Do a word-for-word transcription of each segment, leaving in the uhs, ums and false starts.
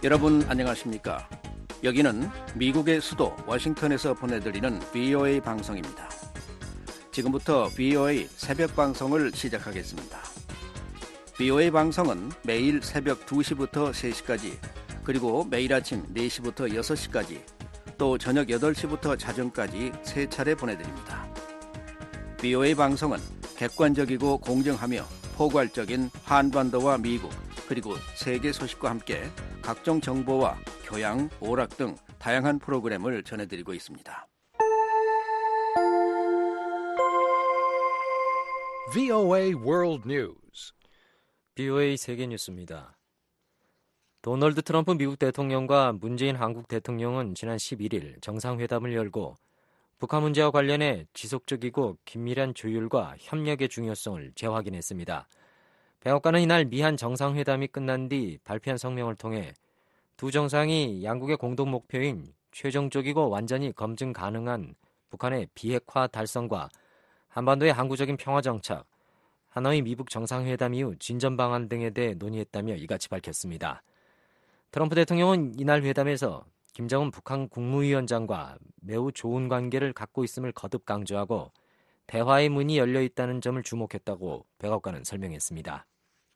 여러분 안녕하십니까? 여기는 미국의 수도 워싱턴에서 보내드리는 브이오에이 방송입니다. 지금부터 브이오에이 새벽 방송을 시작하겠습니다. 브이오에이 방송은 매일 새벽 두 시부터 세 시까지, 그리고 매일 아침 네 시부터 여섯 시까지, 또 저녁 여덟 시부터 자정까지 세 차례 보내드립니다. 브이오에이 방송은 객관적이고 공정하며 포괄적인 한반도와 미국, 그리고 세계 소식과 함께 각종 정보와 교양, 오락 등 다양한 프로그램을 전해드리고 있습니다. 브이오에이 World News. 브이오에이 세계 뉴스입니다. 도널드 트럼프 미국 대통령과 문재인 한국 대통령은 지난 십일 일 정상회담을 열고 북한 문제와 관련해 지속적이고 긴밀한 조율과 협력의 중요성을 재확인했습니다. 백악관은 이날 미한 정상회담이 끝난 뒤 발표한 성명을 통해 두 정상이 양국의 공동 목표인 최종적이고 완전히 검증 가능한 북한의 비핵화 달성과 한반도의 항구적인 평화 정착, 하노이 미북 정상회담 이후 진전 방안 등에 대해 논의했다며 이같이 밝혔습니다. 트럼프 대통령은 이날 회담에서 김정은 북한 국무위원장과 매우 좋은 관계를 갖고 있음을 거듭 강조하고 대화의 문이 열려 있다는 점을 주목했다고 백악관은 설명했습니다.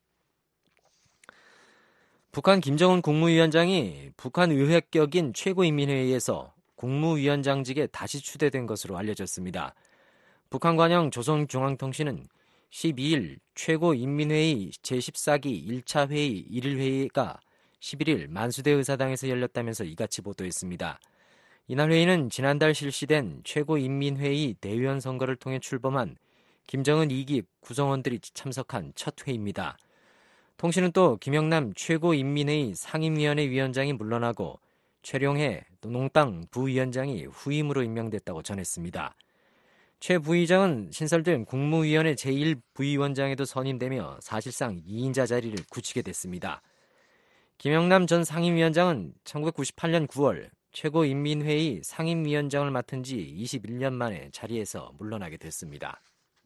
북한 김정은 국무위원장이 북한 의회격인 최고인민회의에서 국무위원장직에 다시 추대된 것으로 알려졌습니다. 북한 관영 조선중앙통신은 십이 일 최고인민회의 제십사 기 일 차 회의 일 일 회의가 십일 일 만수대 의사당에서 열렸다면서 이같이 보도했습니다. 이날 회의는 지난달 실시된 최고인민회의 대의원 선거를 통해 출범한 김정은 이 기 구성원들이 참석한 첫 회의입니다. 통신은 또 김영남 최고인민회의 상임위원회 위원장이 물러나고 최룡해 농당 부위원장이 후임으로 임명됐다고 전했습니다. 최 부위장은 신설된 국무위원회 제일 부위원장에도 선임되며 사실상 이 인자 자리를 굳히게 됐습니다. 김영남 전 상임위원장은 천구백구십팔 년 구월 최고인민회의 상임위원장을 맡은 지 이십일 년 만에 자리에서 물러나게 됐습니다.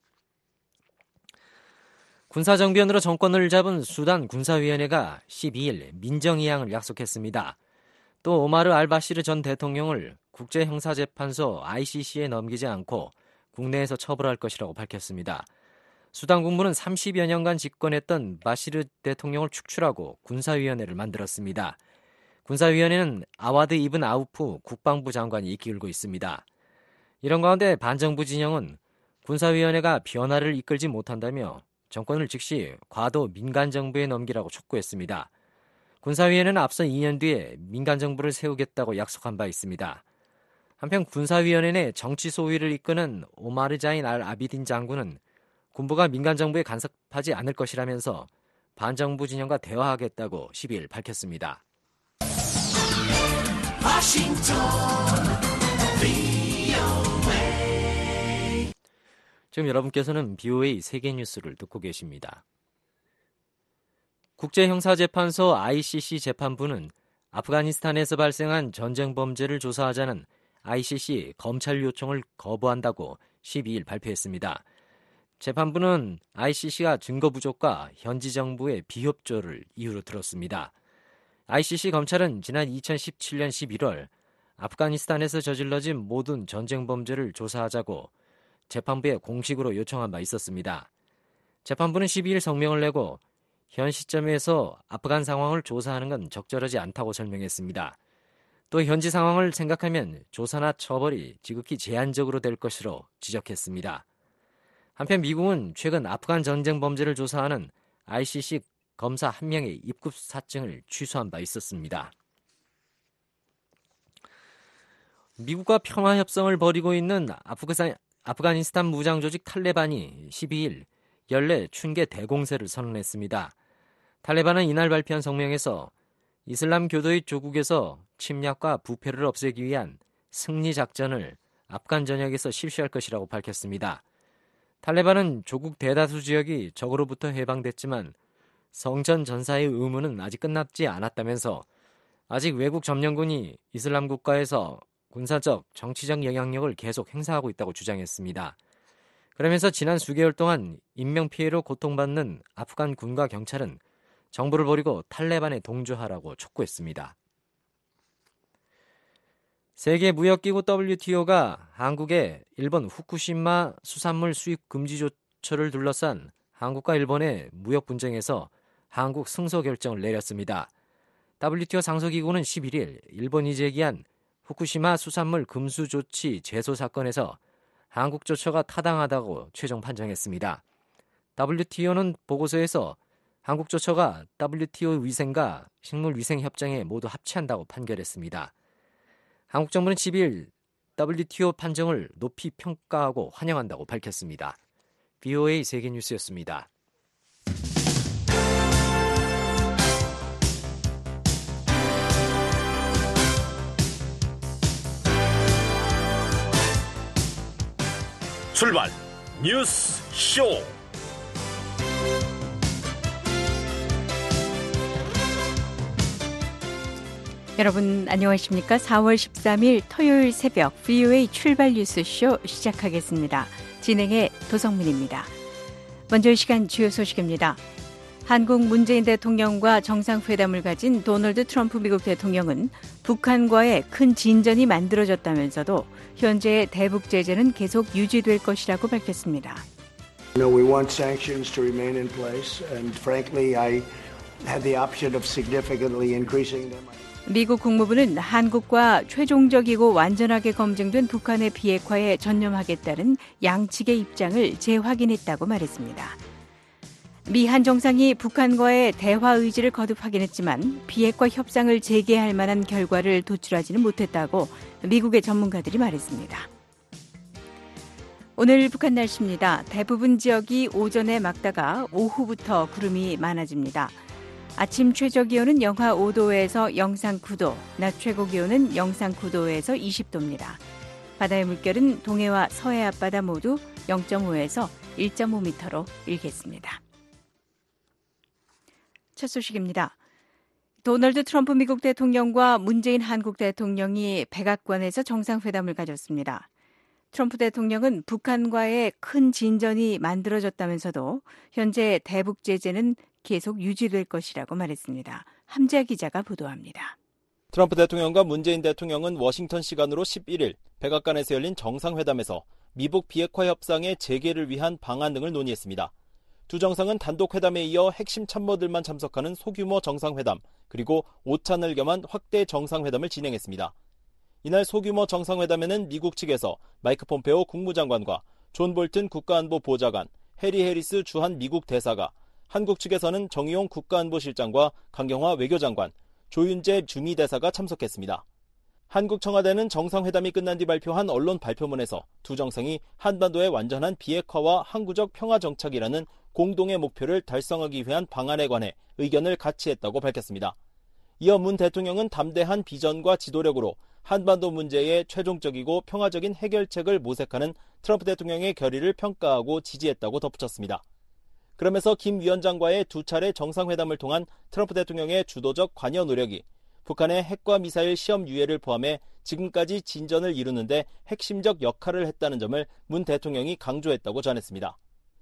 군사정변으로 정권을 잡은 수단 군사위원회가 십이 일 민정이양을 약속했습니다. 또 오마르 알바시르 전 대통령을 국제형사재판소 아이씨씨에 넘기지 않고 국내에서 처벌할 것이라고 밝혔습니다. 수단 군부는 삼십여 년간 집권했던 바시르 대통령을 축출하고 군사위원회를 만들었습니다. 군사위원회는 아와드 이븐 아우프 국방부 장관이 이끌고 있습니다. 이런 가운데 반정부 진영은 군사위원회가 변화를 이끌지 못한다며 정권을 즉시 과도 민간정부에 넘기라고 촉구했습니다. 군사위원회는 앞서 이 년 뒤에 민간정부를 세우겠다고 약속한 바 있습니다. 한편 군사위원회 내 정치 소위를 이끄는 오마르 자인 알 아비딘 장군은 군부가 민간정부에 간섭하지 않을 것이라면서 반정부 진영과 대화하겠다고 십이 일 밝혔습니다. 워싱턴 지금 여러분께서는 브이오에이 세계 뉴스를 듣고 계십니다. 국제형사재판소 아이씨씨 재판부는 아프가니스탄에서 발생한 전쟁 범죄를 조사하자는 아이씨씨 검찰 요청을 거부한다고 십이 일 발표했습니다. 재판부는 아이씨씨가 증거 부족과 현지 정부의 비협조를 이유로 들었습니다. 아이씨씨 검찰은 지난 이천십칠 년 십일 월 아프가니스탄에서 저질러진 모든 전쟁 범죄를 조사하자고 재판부에 공식으로 요청한 바 있었습니다. 재판부는 십이 일 성명을 내고 현 시점에서 아프간 상황을 조사하는 건 적절하지 않다고 설명했습니다. 또 현지 상황을 생각하면 조사나 처벌이 지극히 제한적으로 될 것으로 지적했습니다. 한편 미국은 최근 아프간 전쟁 범죄를 조사하는 아이씨씨 검사 한 명의 입국 사증을 취소한 바 있었습니다. 미국과 평화협상을 벌이고 있는 아프가산, 아프가니스탄 무장조직 탈레반이 십이 일 연례 춘계 대공세를 선언했습니다. 탈레반은 이날 발표한 성명에서 이슬람 교도의 조국에서 침략과 부패를 없애기 위한 승리 작전을 아프간 전역에서 실시할 것이라고 밝혔습니다. 탈레반은 조국 대다수 지역이 적으로부터 해방됐지만 성전 전사의 의무는 아직 끝나지 않았다면서 아직 외국 점령군이 이슬람 국가에서 군사적, 정치적 영향력을 계속 행사하고 있다고 주장했습니다. 그러면서 지난 수개월 동안 인명피해로 고통받는 아프간 군과 경찰은 정부를 버리고 탈레반에 동조하라고 촉구했습니다. 세계무역기구 더블유티오가 한국의 일본 후쿠시마 수산물 수입 금지 조처를 둘러싼 한국과 일본의 무역 분쟁에서 한국 승소 결정을 내렸습니다. 더블유티오 상소기구는 십일 일 일본이 제기한 후쿠시마 수산물 금수 조치 제소 사건에서 한국 조처가 타당하다고 최종 판정했습니다. 더블유티오는 보고서에서 한국 조처가 더블유티오 위생과 식물위생협정에 모두 합치한다고 판결했습니다. 한국 정부는 십이 일 더블유티오 판정을 높이 평가하고 환영한다고 밝혔습니다. 브이오에이 세계뉴스였습니다. 출발 뉴스 쇼. 여러분 안녕하십니까? 사월 십삼일 토요일 새벽 브이오에이 출발 뉴스쇼 시작하겠습니다. 진행의 도성민입니다. 먼저 이 시간 주요 소식입니다. 한국 문재인 대통령과 정상회담을 가진 도널드 트럼프 미국 대통령은 북한과의 큰 진전이 만들어졌다면서도 현재의 대북 제재는 계속 유지될 것이라고 밝혔습니다. No, we want sanctions to remain in place, and frankly, I have the option of significantly increasing them. 미국 국무부는 한국과 최종적이고 완전하게 검증된 북한의 비핵화에 전념하겠다는 양측의 입장을 재확인했다고 말했습니다. 미 한 정상이 북한과의 대화 의지를 거듭 확인했지만 비핵화 협상을 재개할 만한 결과를 도출하지는 못했다고 미국의 전문가들이 말했습니다. 오늘 북한 날씨입니다. 대부분 지역이 오전에 맑다가 오후부터 구름이 많아집니다. 아침 최저기온은 영하 오 도에서 영상 구 도, 낮 최고기온은 영상 구 도에서 이십 도입니다. 바다의 물결은 동해와 서해 앞바다 모두 영 점 오에서 일 점 오 미터로 일겠습니다. 첫 소식입니다. 도널드 트럼프 미국 대통령과 문재인 한국 대통령이 백악관에서 정상회담을 가졌습니다. 트럼프 대통령은 북한과의 큰 진전이 만들어졌다면서도 현재 대북 제재는 계속 유지될 것이라고 말했습니다. 함재 기자가 보도합니다. 트럼프 대통령과 문재인 대통령은 워싱턴 시간으로 십일 일 백악관에서 열린 정상회담에서 미북 비핵화 협상의 재개를 위한 방안 등을 논의했습니다. 두 정상은 단독 회담에 이어 핵심 참모들만 참석하는 소규모 정상회담, 그리고 오찬을 겸한 확대 정상회담을 진행했습니다. 이날 소규모 정상회담에는 미국 측에서 마이크 폼페오 국무장관과 존 볼튼 국가안보 보좌관, 해리 해리스 주한 미국 대사가, 한국 측에서는 정의용 국가안보실장과 강경화 외교장관, 조윤재 주미대사가 참석했습니다. 한국 청와대는 정상회담이 끝난 뒤 발표한 언론 발표문에서 두 정상이 한반도의 완전한 비핵화와 항구적 평화 정착이라는 공동의 목표를 달성하기 위한 방안에 관해 의견을 같이 했다고 밝혔습니다. 이어 문 대통령은 담대한 비전과 지도력으로 한반도 문제의 최종적이고 평화적인 해결책을 모색하는 트럼프 대통령의 결의를 평가하고 지지했다고 덧붙였습니다. 그러면서 김 위원장과의 두 차례 정상회담을 통한 트럼프 대통령의 주도적 관여 노력이 북한의 핵과 미사일 시험 유예를 포함해 지금까지 진전을 이루는데 핵심적 역할을 했다는 점을 문 대통령이 강조했다고 전했습니다.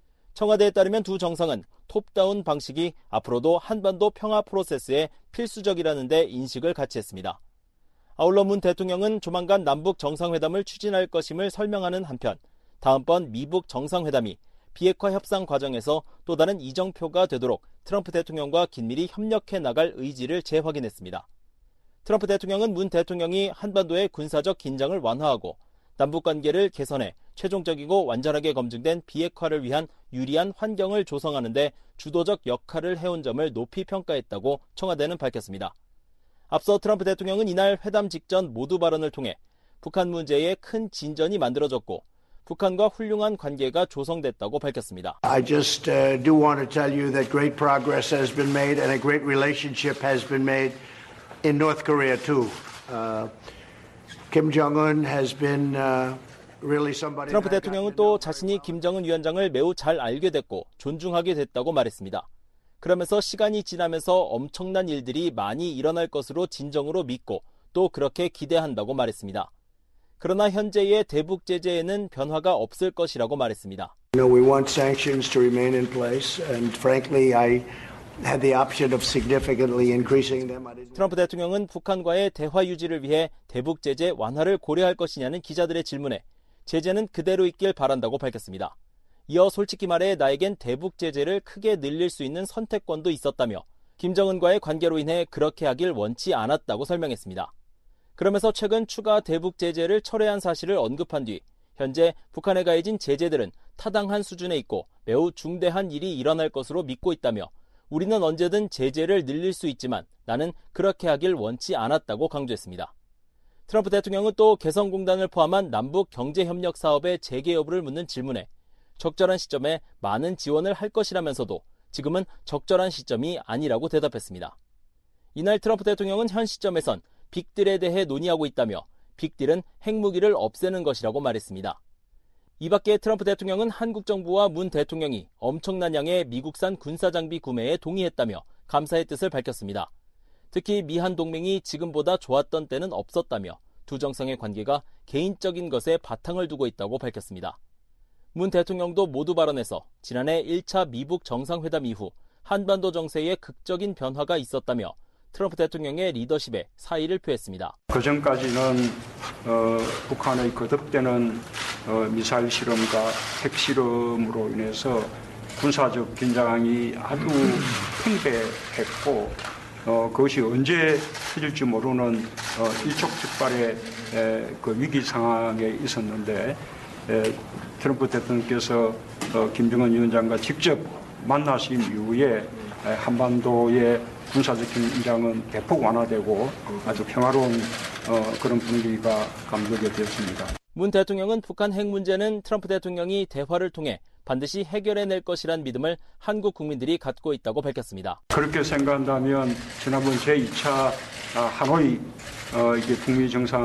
청와대에 따르면 두 정상은 톱다운 방식이 앞으로도 한반도 평화 프로세스에 필수적이라는 데 인식을 같이 했습니다. 아울러 문 대통령은 조만간 남북 정상회담을 추진할 것임을 설명하는 한편 다음번 미북 정상회담이 비핵화 협상 과정에서 또 다른 이정표가 되도록 트럼프 대통령과 긴밀히 협력해 나갈 의지를 재확인했습니다. 트럼프 대통령은 문 대통령이 한반도의 군사적 긴장을 완화하고 남북관계를 개선해 최종적이고 완전하게 검증된 비핵화를 위한 유리한 환경을 조성하는 데 주도적 역할을 해온 점을 높이 평가했다고 청와대는 밝혔습니다. 앞서 트럼프 대통령은 이날 회담 직전 모두 발언을 통해 북한 문제에 큰 진전이 만들어졌고 북한과 훌륭한 관계가 조성됐다고 밝혔습니다. I just uh, do want to tell you that great progress has been made and a great relationship has been made in North Korea too. Uh, Kim Jong-un has been uh, really somebody. 트럼프 대통령은 또 자신이 김정은 위원장을 매우 잘 알게 됐고 존중하게 됐다고 말했습니다. 그러면서 시간이 지나면서 엄청난 일들이 많이 일어날 것으로 진정으로 믿고 또 그렇게 기대한다고 말했습니다. 그러나 현재의 대북 제재에는 변화가 없을 것이라고 말했습니다. No, we want sanctions to remain in place, and frankly, I had the option of significantly increasing them. I didn't... 트럼프 대통령은 북한과의 대화 유지를 위해 대북 제재 완화를 고려할 것이냐는 기자들의 질문에 제재는 그대로 있길 바란다고 밝혔습니다. 이어 솔직히 말해 나에겐 대북 제재를 크게 늘릴 수 있는 선택권도 있었다며 김정은과의 관계로 인해 그렇게 하길 원치 않았다고 설명했습니다. 그러면서 최근 추가 대북 제재를 철회한 사실을 언급한 뒤 현재 북한에 가해진 제재들은 타당한 수준에 있고 매우 중대한 일이 일어날 것으로 믿고 있다며 우리는 언제든 제재를 늘릴 수 있지만 나는 그렇게 하길 원치 않았다고 강조했습니다. 트럼프 대통령은 또 개성공단을 포함한 남북 경제협력 사업의 재개 여부를 묻는 질문에 적절한 시점에 많은 지원을 할 것이라면서도 지금은 적절한 시점이 아니라고 대답했습니다. 이날 트럼프 대통령은 현 시점에선 빅딜에 대해 논의하고 있다며 빅딜은 핵무기를 없애는 것이라고 말했습니다. 이 밖에 트럼프 대통령은 한국 정부와 문 대통령이 엄청난 양의 미국산 군사장비 구매에 동의했다며 감사의 뜻을 밝혔습니다. 특히 미한 동맹이 지금보다 좋았던 때는 없었다며 두 정상의 관계가 개인적인 것에 바탕을 두고 있다고 밝혔습니다. 문 대통령도 모두 발언에서 지난해 일 차 미북 정상회담 이후 한반도 정세에 극적인 변화가 있었다며 트럼프 대통령의 리더십에 사의를 표했습니다. 그전까지는 어, 북한의 거듭되는 어, 미사일 실험과 핵 실험으로 인해서 군사적 긴장이 아주 팽배했고 어, 그것이 언제 터질지 모르는 어, 일촉즉발의 에, 그 위기 상황에 있었는데 에, 트럼프 대통령께서 어, 김정은 위원장과 직접 만나신 이후에 에, 한반도의 군사적 긴장은 대폭 완화되고 아주 평화로운 어, 그런 분위기가 감도게 되었습니다. 문 대통령은 북한 핵 문제는 트럼프 대통령이 대화를 통해 반드시 해결해낼 것이란 믿음을 한국 국민들이 갖고 있다고 밝혔습니다. 그렇게 생각한다면 지난번 제이 차 하노이 어, 이게 북미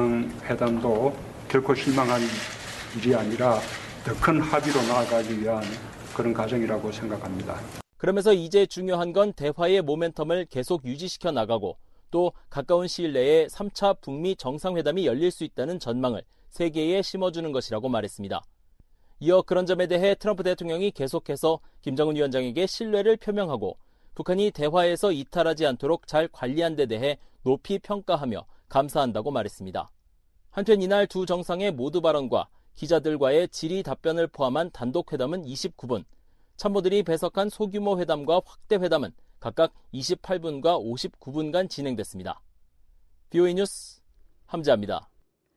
정상회담도 결코 실망한 일이 아니라 더 큰 합의로 나아가기 위한 그런 과정이라고 생각합니다. 그러면서 이제 중요한 건 대화의 모멘텀을 계속 유지시켜 나가고 또 가까운 시일 내에 삼 차 북미 정상회담이 열릴 수 있다는 전망을 세계에 심어주는 것이라고 말했습니다. 이어 그런 점에 대해 트럼프 대통령이 계속해서 김정은 위원장에게 신뢰를 표명하고 북한이 대화에서 이탈하지 않도록 잘 관리한 데 대해 높이 평가하며 감사한다고 말했습니다. 한편 이날 두 정상의 모두 발언과 기자들과의 질의 답변을 포함한 단독 회담은 이십구 분, 참모들이 배석한 소규모 회담과 확대 회담은 각각 이십팔 분과 오십구 분간 진행됐습니다. 비오이 뉴스 함재합니다.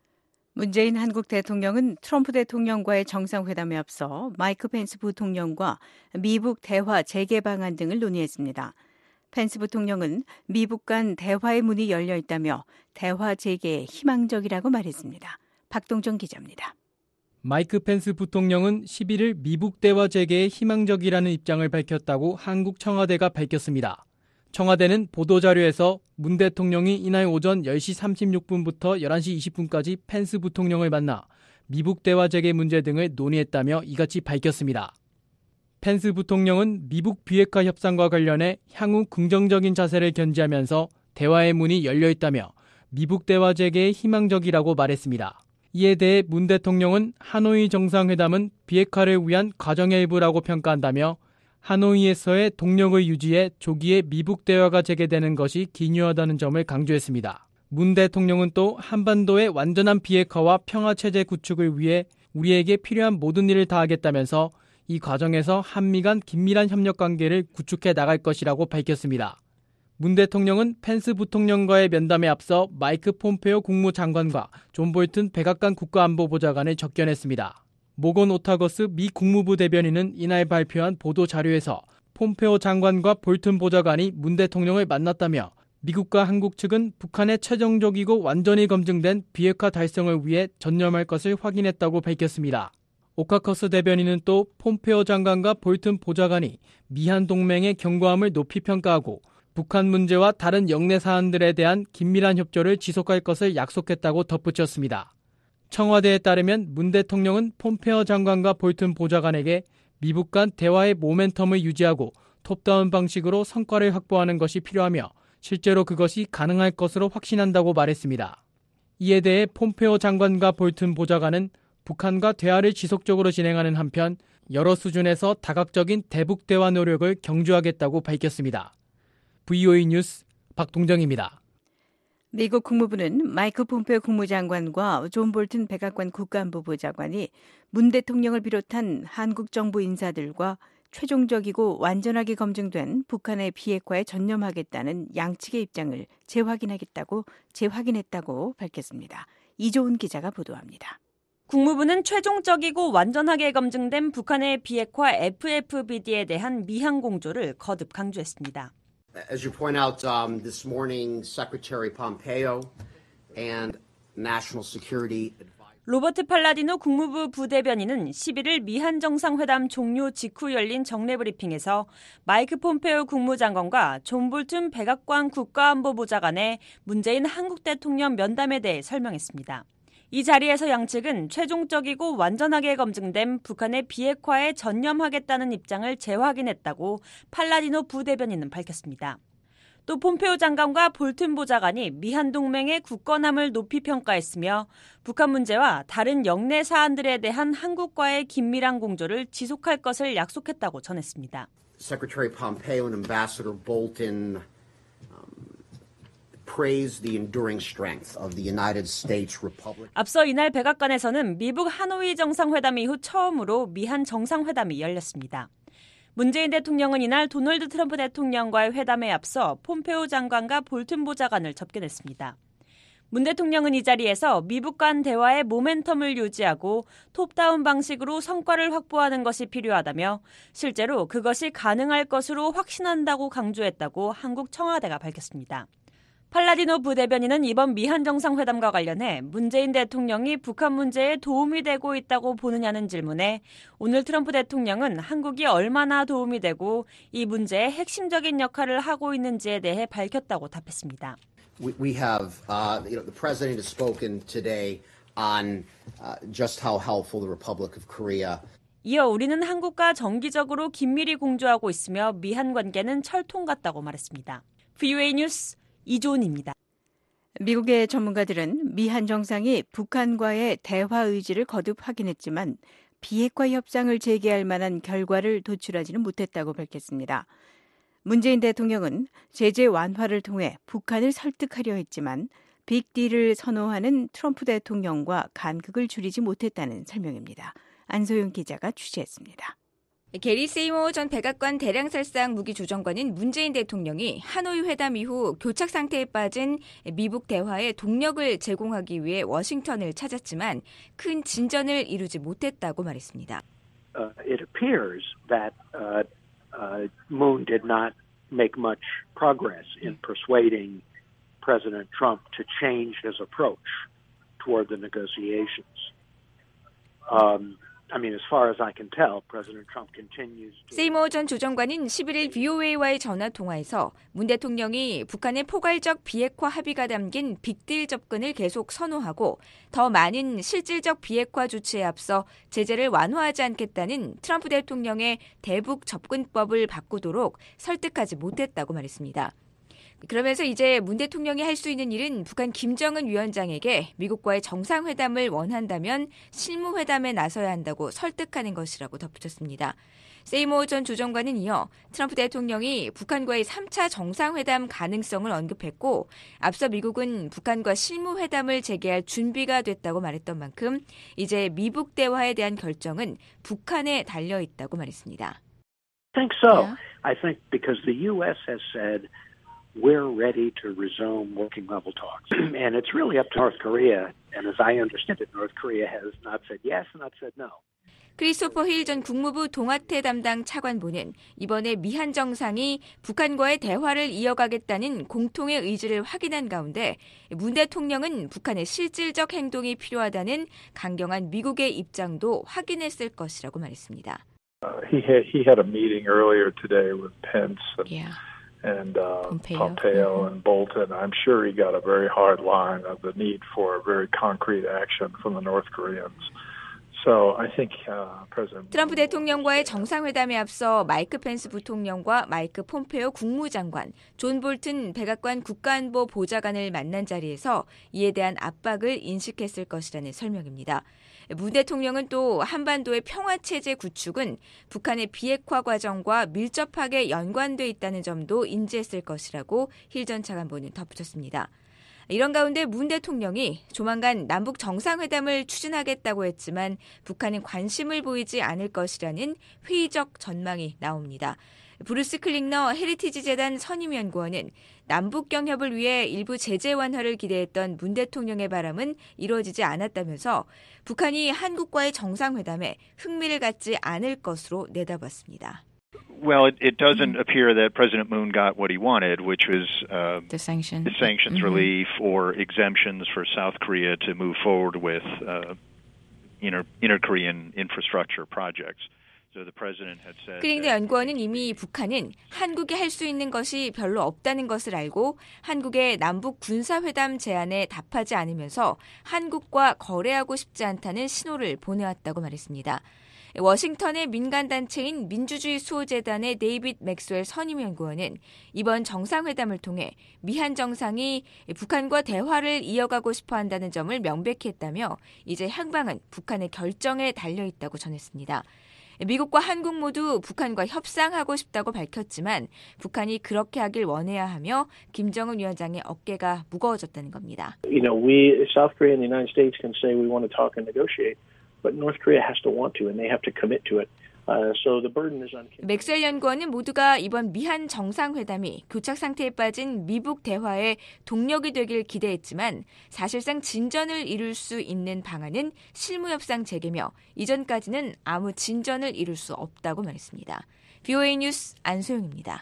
문재인 한국 대통령은 트럼프 대통령과의 정상회담에 앞서 마이크 펜스 부통령과 미북 대화 재개 방안 등을 논의했습니다. 펜스 부통령은 미북 간 대화의 문이 열려 있다며 대화 재개에 희망적이라고 말했습니다. 박동정 기자입니다. 마이크 펜스 부통령은 십일 일 미북 대화 재개에 희망적이라는 입장을 밝혔다고 한국 청와대가 밝혔습니다. 청와대는 보도자료에서 문 대통령이 이날 오전 열 시 삼십육 분부터 열한 시 이십 분까지 펜스 부통령을 만나 미북 대화 재개 문제 등을 논의했다며 이같이 밝혔습니다. 펜스 부통령은 미북 비핵화 협상과 관련해 향후 긍정적인 자세를 견지하면서 대화의 문이 열려 있다며 미북 대화 재개에 희망적이라고 말했습니다. 이에 대해 문 대통령은 하노이 정상회담은 비핵화를 위한 과정의 일부라고 평가한다며 하노이에서의 동력을 유지해 조기에 미북 대화가 재개되는 것이 기묘하다는 점을 강조했습니다. 문 대통령은 또 한반도의 완전한 비핵화와 평화체제 구축을 위해 우리에게 필요한 모든 일을 다하겠다면서 이 과정에서 한미 간 긴밀한 협력관계를 구축해 나갈 것이라고 밝혔습니다. 문 대통령은 펜스 부통령과의 면담에 앞서 마이크 폼페오 국무장관과 존 볼튼 백악관 국가안보보좌관을 접견했습니다. 모건 오타거스 미 국무부 대변인은 이날 발표한 보도자료에서 폼페오 장관과 볼튼 보좌관이 문 대통령을 만났다며 미국과 한국 측은 북한의 최종적이고 완전히 검증된 비핵화 달성을 위해 전념할 것을 확인했다고 밝혔습니다. 오카커스 대변인은 또 폼페오 장관과 볼튼 보좌관이 미한 동맹의 견고함을 높이 평가하고 북한 문제와 다른 영내 사안들에 대한 긴밀한 협조를 지속할 것을 약속했다고 덧붙였습니다. 청와대에 따르면 문 대통령은 폼페오 장관과 볼튼 보좌관에게 미북 간 대화의 모멘텀을 유지하고 톱다운 방식으로 성과를 확보하는 것이 필요하며 실제로 그것이 가능할 것으로 확신한다고 말했습니다. 이에 대해 폼페오 장관과 볼튼 보좌관은 북한과 대화를 지속적으로 진행하는 한편 여러 수준에서 다각적인 대북 대화 노력을 경주하겠다고 밝혔습니다. 브이오에이 뉴스 박동정입니다. 미국 국무부는 마이크 폼페오 국무장관과 존 볼튼 백악관 국가안보부 장관이 문 대통령을 비롯한 한국 정부 인사들과 최종적이고 완전하게 검증된 북한의 비핵화에 전념하겠다는 양측의 입장을 재확인하겠다고 재확인했다고 밝혔습니다. 이조은 기자가 보도합니다. 국무부는 최종적이고 완전하게 검증된 북한의 비핵화 에프에프비디에 대한 미한 공조를 거듭 강조했습니다. As you point out, um, this morning, Secretary Pompeo and National Security 로버트 팔라디노 국무부 부대변인은 십일일 미한 정상회담 종료 직후 열린 정례 브리핑에서 마이크 폼페오 국무장관과 존 볼튼 백악관 국가안보보좌 간의 문재인 한국 대통령 면담에 대해 설명했습니다. 이 자리에서 양측은 최종적이고 완전하게 검증된 북한의 비핵화에 전념하겠다는 입장을 재확인했다고 팔라디노 부대변인은 밝혔습니다. 또 폼페오 장관과 볼튼 보좌관이 미한 동맹의 굳건함을 높이 평가했으며 북한 문제와 다른 영내 사안들에 대한 한국과의 긴밀한 공조를 지속할 것을 약속했다고 전했습니다. Secretary Pompeo and Ambassador Bolton praised the enduring strength of the United States Republic. 앞서 이날 백악관에서는 미북 하노이 정상회담 이후 처음으로 미한 정상회담이 열렸습니다. 문재인 대통령은 이날 도널드 트럼프 대통령과의 회담에 앞서 폼페오 장관과 볼튼 보좌관을 접견했습니다. 문 대통령은 이 자리에서 미북 간 대화의 모멘텀을 유지하고 톱다운 방식으로 성과를 확보하는 것이 필요하다며 실제로 그것이 가능할 것으로 확신한다고 강조했다고 한국 청와대가 밝혔습니다. 팔라디노 부대변인은 이번 미한 정상회담과 관련해 문재인 대통령이 북한 문제에 도움이 되고 있다고 보느냐는 질문에 오늘 트럼프 대통령은 한국이 얼마나 도움이 되고 이 문제에 핵심적인 역할을 하고 있는지에 대해 밝혔다고 답했습니다. We, we have, uh, you know, the president has spoken today on uh, just how helpful the Republic of Korea. 이어 우리는 한국과 정기적으로 긴밀히 공조하고 있으며 미한 관계는 철통 같다고 말했습니다. 브이오에이 뉴스 이조은입니다. 미국의 전문가들은 미한 정상이 북한과의 대화 의지를 거듭 확인했지만 비핵화 협상을 재개할 만한 결과를 도출하지는 못했다고 밝혔습니다. 문재인 대통령은 제재 완화를 통해 북한을 설득하려 했지만 빅딜을 선호하는 트럼프 대통령과 간극을 줄이지 못했다는 설명입니다. 안소영 기자가 취재했습니다. 게리 세이모 전 백악관 대량살상 무기조정관은 문재인 대통령이 하노이 회담 이후 교착 상태에 빠진 미북 대화에 동력을 제공하기 위해 워싱턴을 찾았지만 큰 진전을 이루지 못했다고 말했습니다. Uh, it appears that uh, uh, Moon did not make much progress in persuading President Trump to change his approach toward the negotiations. Um, I mean, as far as I can tell, President Trump continues to... 세이모 전 조정관은 십일일 브이오에이와의 전화 통화에서 문 대통령이 북한의 포괄적 비핵화 합의가 담긴 빅딜 접근을 계속 선호하고 더 많은 실질적 비핵화 조치에 앞서 제재를 완화하지 않겠다는 트럼프 대통령의 대북 접근법을 바꾸도록 설득하지 못했다고 말했습니다. 그러면서 이제 문 대통령이 할 수 있는 일은 북한 김정은 위원장에게 미국과의 정상회담을 원한다면 실무회담에 나서야 한다고 설득하는 것이라고 덧붙였습니다. 세이모 전 조정관은 이어 트럼프 대통령이 북한과의 삼 차 정상회담 가능성을 언급했고 앞서 미국은 북한과 실무회담을 재개할 준비가 됐다고 말했던 만큼 이제 미북 대화에 대한 결정은 북한에 달려 있다고 말했습니다. I think so. Yeah. I think because the U S has said we're ready to resume working level talks. And it's really up to North Korea. And as I understand it, North Korea has not said yes and not said no. 크리스토퍼 힐 전 국무부 동아태 담당 차관보는 이번에 미한 정상이 북한과의 대화를 이어가겠다는 공통의 의지를 확인한 가운데 문 대통령은 북한의 실질적 행동이 필요하다는 강경한 미국의 입장도 확인했을 것이라고 말했습니다. Uh, he had he had a meeting earlier today with Pence and, yeah. and uh, Pompeo, Pompeo mm-hmm. and Bolton. I'm sure he got a very hard line of the need for very concrete action from the North Koreans. So I think uh, President 트럼프 대통령과의 정상회담에 앞서 마이크 펜스 부통령과 마이크 폼페오 국무장관, 존 볼튼 백악관 국가안보 보좌관을 만난 자리에서 이에 대한 압박을 인식했을 것이라는 설명입니다. 문 대통령은 또 한반도의 평화체제 구축은 북한의 비핵화 과정과 밀접하게 연관돼 있다는 점도 인지했을 것이라고 힐 전 차관보는 덧붙였습니다. 이런 가운데 문 대통령이 조만간 남북 정상회담을 추진하겠다고 했지만 북한은 관심을 보이지 않을 것이라는 회의적 전망이 나옵니다. 브루스 클링너 헤리티지 재단 선임연구원은 남북 경협을 위해 일부 제재 완화를 기대했던 문 대통령의 바람은 이루어지지 않았다면서 북한이 한국과의 정상회담에 흥미를 갖지 않을 것으로 내다봤습니다. Well, it, it doesn't mm-hmm. appear that President Moon got what he wanted, which was uh, the sanctions, the sanctions mm-hmm. relief or exemptions for South Korea to move forward with uh, inter, inter-Korean infrastructure projects. So the president had said. 클링더 연구원은 이미 북한은 한국이 할 수 있는 것이 별로 없다는 것을 알고 한국의 남북 군사회담 제안에 답하지 않으면서 한국과 거래하고 싶지 않다는 신호를 보내왔다고 말했습니다. 워싱턴의 민간단체인 민주주의 수호재단의 데이빗 맥스웰 선임연구원은 이번 정상회담을 통해 미한 정상이 북한과 대화를 이어가고 싶어 한다는 점을 명백히 했다며 이제 향방은 북한의 결정에 달려있다고 전했습니다. 미국과 한국 모두 북한과 협상하고 싶다고 밝혔지만 북한이 그렇게 하길 원해야 하며 김정은 위원장의 어깨가 무거워졌다는 겁니다. You know, we, South Korea and the United States can say we want to talk and negotiate. But North Korea has to want to, and they have to commit to it. Uh, so the burden is on. 맥스웰 연구원은 모두가 이번 미한 정상회담이 교착 상태에 빠진 미북 대화의 동력이 되길 기대했지만 사실상 진전을 이룰 수 있는 방안은 실무협상 재개며 이전까지는 아무 진전을 이룰 수 없다고 말했습니다. 브이오에이 뉴스 안소영입니다.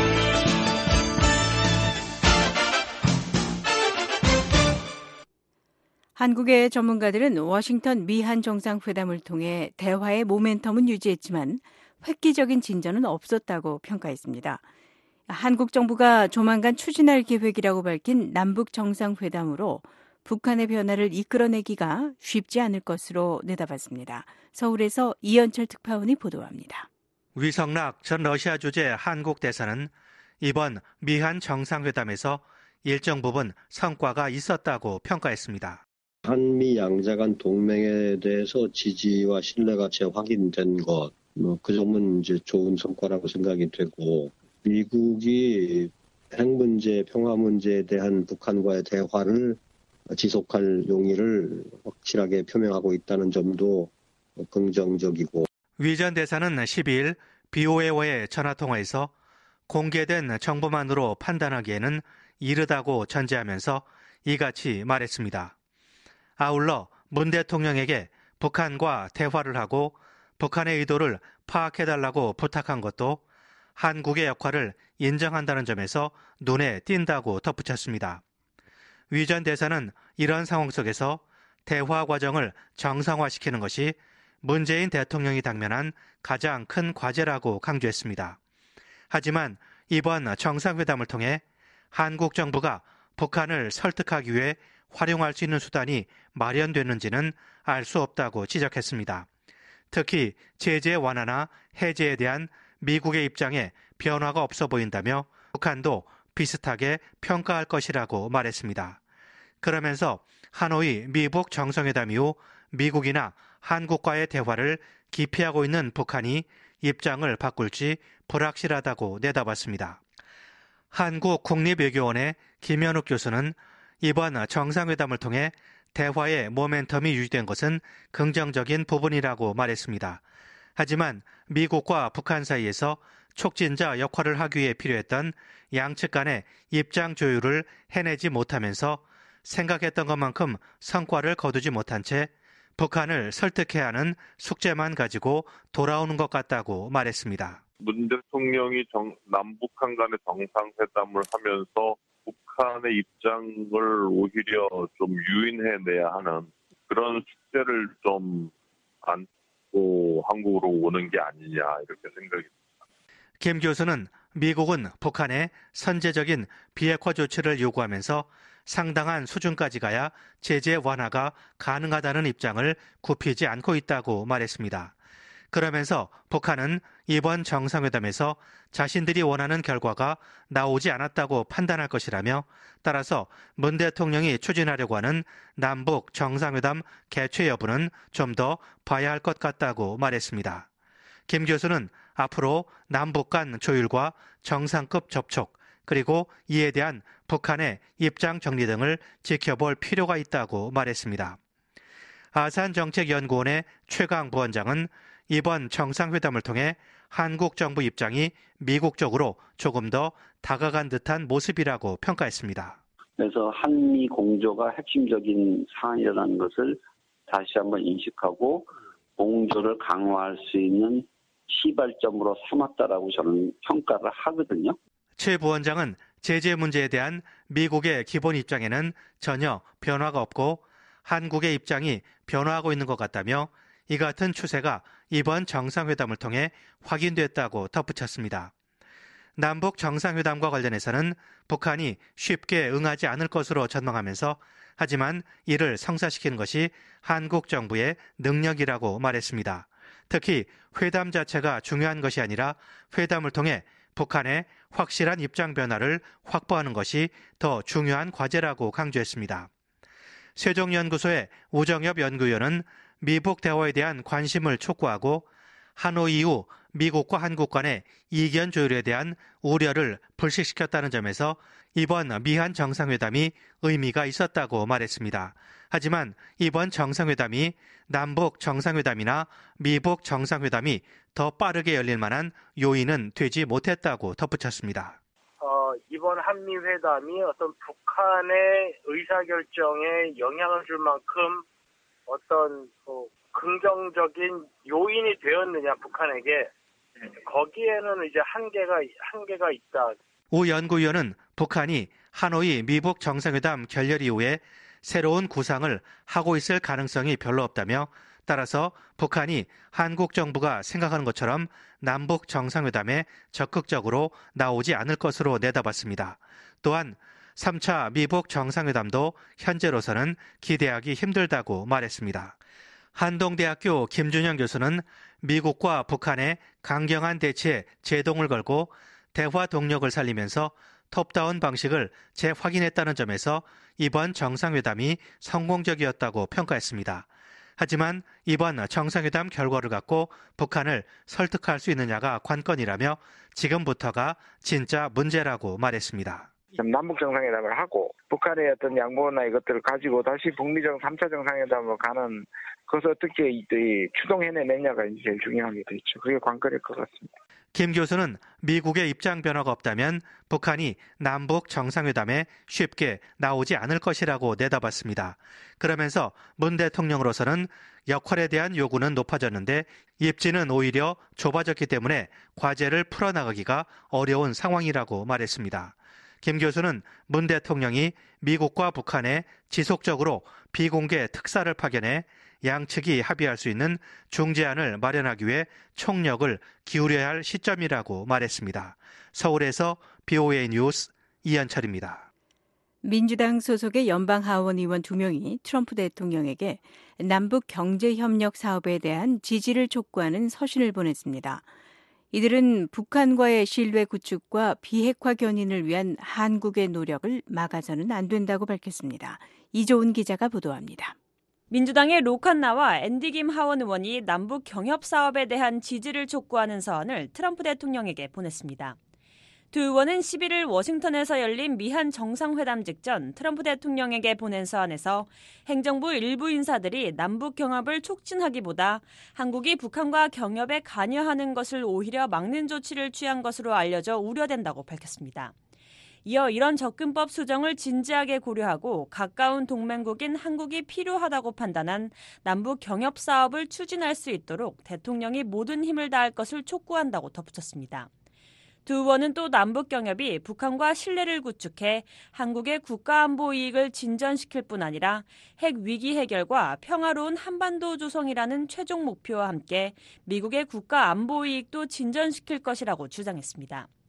한국의 전문가들은 워싱턴 미한 정상회담을 통해 대화의 모멘텀은 유지했지만 획기적인 진전은 없었다고 평가했습니다. 한국 정부가 조만간 추진할 계획이라고 밝힌 남북 정상회담으로 북한의 변화를 이끌어내기가 쉽지 않을 것으로 내다봤습니다. 서울에서 이현철 특파원이 보도합니다. 위성락 전 러시아 주재 한국 대사는 이번 미한 정상회담에서 일정 부분 성과가 있었다고 평가했습니다. 한미 양자 간 동맹에 대해서 지지와 신뢰가 재확인된 것, 뭐 그 점은 이제 좋은 성과라고 생각이 되고, 미국이 핵 문제, 평화 문제에 대한 북한과의 대화를 지속할 용의를 확실하게 표명하고 있다는 점도 긍정적이고. 위 전 대사는 십이일 브이오에이와의 전화통화에서 공개된 정보만으로 판단하기에는 이르다고 전제하면서 이같이 말했습니다. 아울러 문 대통령에게 북한과 대화를 하고 북한의 의도를 파악해달라고 부탁한 것도 한국의 역할을 인정한다는 점에서 눈에 띈다고 덧붙였습니다. 위 전 대사는 이런 상황 속에서 대화 과정을 정상화시키는 것이 문재인 대통령이 당면한 가장 큰 과제라고 강조했습니다. 하지만 이번 정상회담을 통해 한국 정부가 북한을 설득하기 위해 활용할 수 있는 수단이 마련됐는지는 알 수 없다고 지적했습니다. 특히 제재 완화나 해제에 대한 미국의 입장에 변화가 없어 보인다며 북한도 비슷하게 평가할 것이라고 말했습니다. 그러면서 하노이 미북 정상회담 이후 미국이나 한국과의 대화를 기피하고 있는 북한이 입장을 바꿀지 불확실하다고 내다봤습니다. 한국국립외교원의 김현욱 교수는 이번 정상회담을 통해 대화의 모멘텀이 유지된 것은 긍정적인 부분이라고 말했습니다. 하지만 미국과 북한 사이에서 촉진자 역할을 하기 위해 필요했던 양측 간의 입장 조율을 해내지 못하면서 생각했던 것만큼 성과를 거두지 못한 채 북한을 설득해야 하는 숙제만 가지고 돌아오는 것 같다고 말했습니다. 문 대통령이 정, 남북한 간의 정상회담을 하면서 북한의 입장을 오히려 좀 유인해내야 하는 그런 숙제를 좀 안고 한국으로 오는 게 아니냐 이렇게 생각이 듭니다. 김 교수는 미국은 북한에 선제적인 비핵화 조치를 요구하면서 상당한 수준까지 가야 제재 완화가 가능하다는 입장을 굽히지 않고 있다고 말했습니다. 그러면서 북한은 이번 정상회담에서 자신들이 원하는 결과가 나오지 않았다고 판단할 것이라며 따라서 문 대통령이 추진하려고 하는 남북 정상회담 개최 여부는 좀 더 봐야 할 것 같다고 말했습니다. 김 교수는 앞으로 남북 간 조율과 정상급 접촉 그리고 이에 대한 북한의 입장 정리 등을 지켜볼 필요가 있다고 말했습니다. 아산정책연구원의 최강 부원장은 이번 정상회담을 통해 한국 정부 입장이 미국 쪽으로 조금 더 다가간 듯한 모습이라고 평가했습니다. 그래서 한미 공조가 핵심적인 사안이라는 것을 다시 한번 인식하고 공조를 강화할 수 있는 시발점으로 삼았다라고 저는 평가를 하거든요. 최 부원장은 제재 문제에 대한 미국의 기본 입장에는 전혀 변화가 없고 한국의 입장이 변화하고 있는 것 같다며 이 같은 추세가 이번 정상회담을 통해 확인됐다고 덧붙였습니다. 남북 정상회담과 관련해서는 북한이 쉽게 응하지 않을 것으로 전망하면서 하지만 이를 성사시키는 것이 한국 정부의 능력이라고 말했습니다. 특히 회담 자체가 중요한 것이 아니라 회담을 통해 북한의 확실한 입장 변화를 확보하는 것이 더 중요한 과제라고 강조했습니다. 세종연구소의 우정엽 연구위원은 미북 대화에 대한 관심을 촉구하고 하노이 이후 미국과 한국 간의 이견 조율에 대한 우려를 불식시켰다는 점에서 이번 미한 정상회담이 의미가 있었다고 말했습니다. 하지만 이번 정상회담이 남북 정상회담이나 미북 정상회담이 더 빠르게 열릴 만한 요인은 되지 못했다고 덧붙였습니다. 어, 이번 한미회담이 어떤 북한의 의사결정에 영향을 줄 만큼 어떤 어, 긍정적인 요인이 되었느냐 북한에게 거기에는 이제 한계가 한계가 있다. 우 연구위원은 북한이 하노이 미북 정상회담 결렬 이후에 새로운 구상을 하고 있을 가능성이 별로 없다며 따라서 북한이 한국 정부가 생각하는 것처럼 남북 정상회담에 적극적으로 나오지 않을 것으로 내다봤습니다. 또한 삼 차 미북 정상회담도 현재로서는 기대하기 힘들다고 말했습니다. 한동대학교 김준영 교수는 미국과 북한의 강경한 대치에 제동을 걸고 대화 동력을 살리면서 톱다운 방식을 재확인했다는 점에서 이번 정상회담이 성공적이었다고 평가했습니다. 하지만 이번 정상회담 결과를 갖고 북한을 설득할 수 있느냐가 관건이라며 지금부터가 진짜 문제라고 말했습니다. 남북 정상회담을 하고 북한의 어떤 양보나 이것들을 가지고 다시 북미정 삼 차 정상회담으로 가는 그것을 어떻게 추동해내느냐가 제일 중요하게 되죠. 그게 관건일 것 같습니다. 김 교수는 미국의 입장 변화가 없다면 북한이 남북 정상회담에 쉽게 나오지 않을 것이라고 내다봤습니다. 그러면서 문 대통령으로서는 역할에 대한 요구는 높아졌는데 입지는 오히려 좁아졌기 때문에 과제를 풀어나가기가 어려운 상황이라고 말했습니다. 김 교수는 문 대통령이 미국과 북한에 지속적으로 비공개 특사를 파견해 양측이 합의할 수 있는 중재안을 마련하기 위해 총력을 기울여야 할 시점이라고 말했습니다. 서울에서 비오에이 뉴스 이현철입니다. 민주당 소속의 연방하원 의원 두 명이 트럼프 대통령에게 남북 경제협력 사업에 대한 지지를 촉구하는 서신을 보냈습니다. 이들은 북한과의 신뢰 구축과 비핵화 견인을 위한 한국의 노력을 막아서는 안 된다고 밝혔습니다. 이조은 기자가 보도합니다. 민주당의 로칸나와 앤디 김 하원 의원이 남북 경협 사업에 대한 지지를 촉구하는 서한을 트럼프 대통령에게 보냈습니다. 두 의원은 십일 일 워싱턴에서 열린 미한 정상회담 직전 트럼프 대통령에게 보낸 서한에서 행정부 일부 인사들이 남북 경협을 촉진하기보다 한국이 북한과 경협에 관여하는 것을 오히려 막는 조치를 취한 것으로 알려져 우려된다고 밝혔습니다. 이어 이런 접근법 수정을 진지하게 고려하고 가까운 동맹국인 한국이 필요하다고 판단한 남북 경협 사업을 추진할 수 있도록 대통령이 모든 힘을 다할 것을 촉구한다고 덧붙였습니다. 두 의원은 또 남북 경협이 북한과 신뢰를 구축해 한국의 국가안보 이익을 진전시킬 뿐 아니라 핵 위기 해결과 평화로운 한반도 조성이라는 최종 목표와 함께 미국의 국가안보 이익도 진전시킬 것이라고 주장했습니다.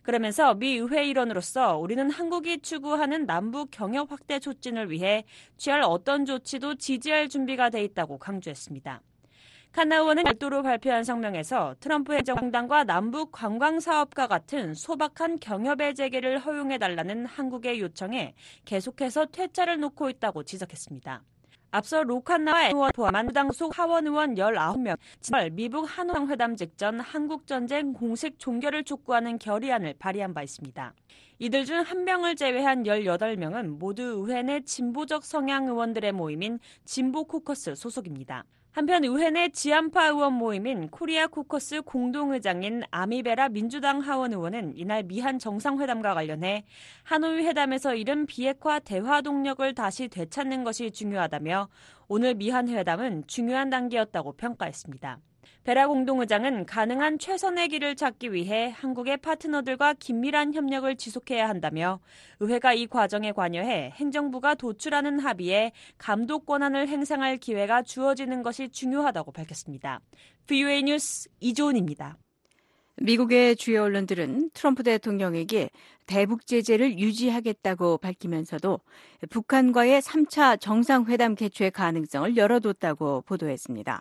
그러면서 미 의회 일원으로서 우리는 한국이 추구하는 남북 경협 확대 촉진을 위해 취할 어떤 조치도 지지할 준비가 돼 있다고 강조했습니다. 칸나 의원은 별도로 발표한 성명에서 트럼프 행정당과 남북 관광사업과 같은 소박한 경협의 재개를 허용해달라는 한국의 요청에 계속해서 퇴짜를 놓고 있다고 지적했습니다. 앞서 로칸나 의원 포함한 당 속 하원 의원 열아홉 명, 지난달 미북 한노이 회담 직전 한국전쟁 공식 종결을 촉구하는 결의안을 발의한 바 있습니다. 이들 중 한 명을 제외한 열여덟 명은 모두 의회 내 진보적 성향 의원들의 모임인 진보 코커스 소속입니다. 한편 의회 내 지한파 의원 모임인 코리아 코커스 공동의장인 아미베라 민주당 하원 의원은 이날 미한 정상회담과 관련해 하노이 회담에서 잃은 비핵화 대화 동력을 다시 되찾는 것이 중요하다며 오늘 미한 회담은 중요한 단계였다고 평가했습니다. 베라 공동의장은 가능한 최선의 길을 찾기 위해 한국의 파트너들과 긴밀한 협력을 지속해야 한다며 의회가 이 과정에 관여해 행정부가 도출하는 합의에 감독 권한을 행사할 기회가 주어지는 것이 중요하다고 밝혔습니다. 브이오에이 뉴스 이조은입니다. 미국의 주요 언론들은 트럼프 대통령에게 대북 제재를 유지하겠다고 밝히면서도 북한과의 삼 차 정상회담 개최 가능성을 열어뒀다고 보도했습니다.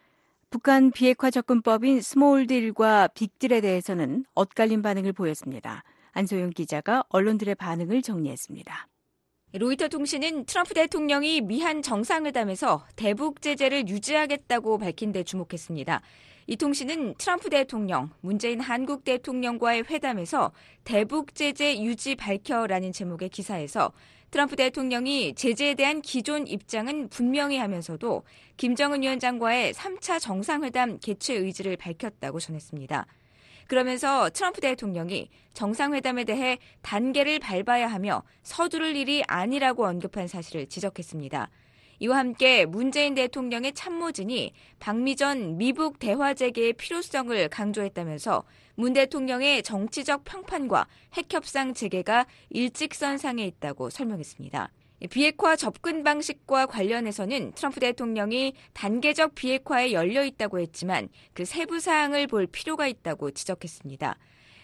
북한 비핵화 접근법인 스몰딜과 빅딜에 대해서는 엇갈린 반응을 보였습니다. 안소영 기자가 언론들의 반응을 정리했습니다. 로이터 통신은 트럼프 대통령이 미한 정상회담에서 대북 제재를 유지하겠다고 밝힌 데 주목했습니다. 이 통신은 트럼프 대통령, 문재인 한국 대통령과의 회담에서 대북 제재 유지 밝혀라는 제목의 기사에서 트럼프 대통령이 제재에 대한 기존 입장은 분명히 하면서도 김정은 위원장과의 삼 차 정상회담 개최 의지를 밝혔다고 전했습니다. 그러면서 트럼프 대통령이 정상회담에 대해 단계를 밟아야 하며 서두를 일이 아니라고 언급한 사실을 지적했습니다. 이와 함께 문재인 대통령의 참모진이 방미 전 미북 대화 재개의 필요성을 강조했다면서 문 대통령의 정치적 평판과 핵협상 재개가 일직선상에 있다고 설명했습니다. 비핵화 접근 방식과 관련해서는 트럼프 대통령이 단계적 비핵화에 열려 있다고 했지만 그 세부 사항을 볼 필요가 있다고 지적했습니다.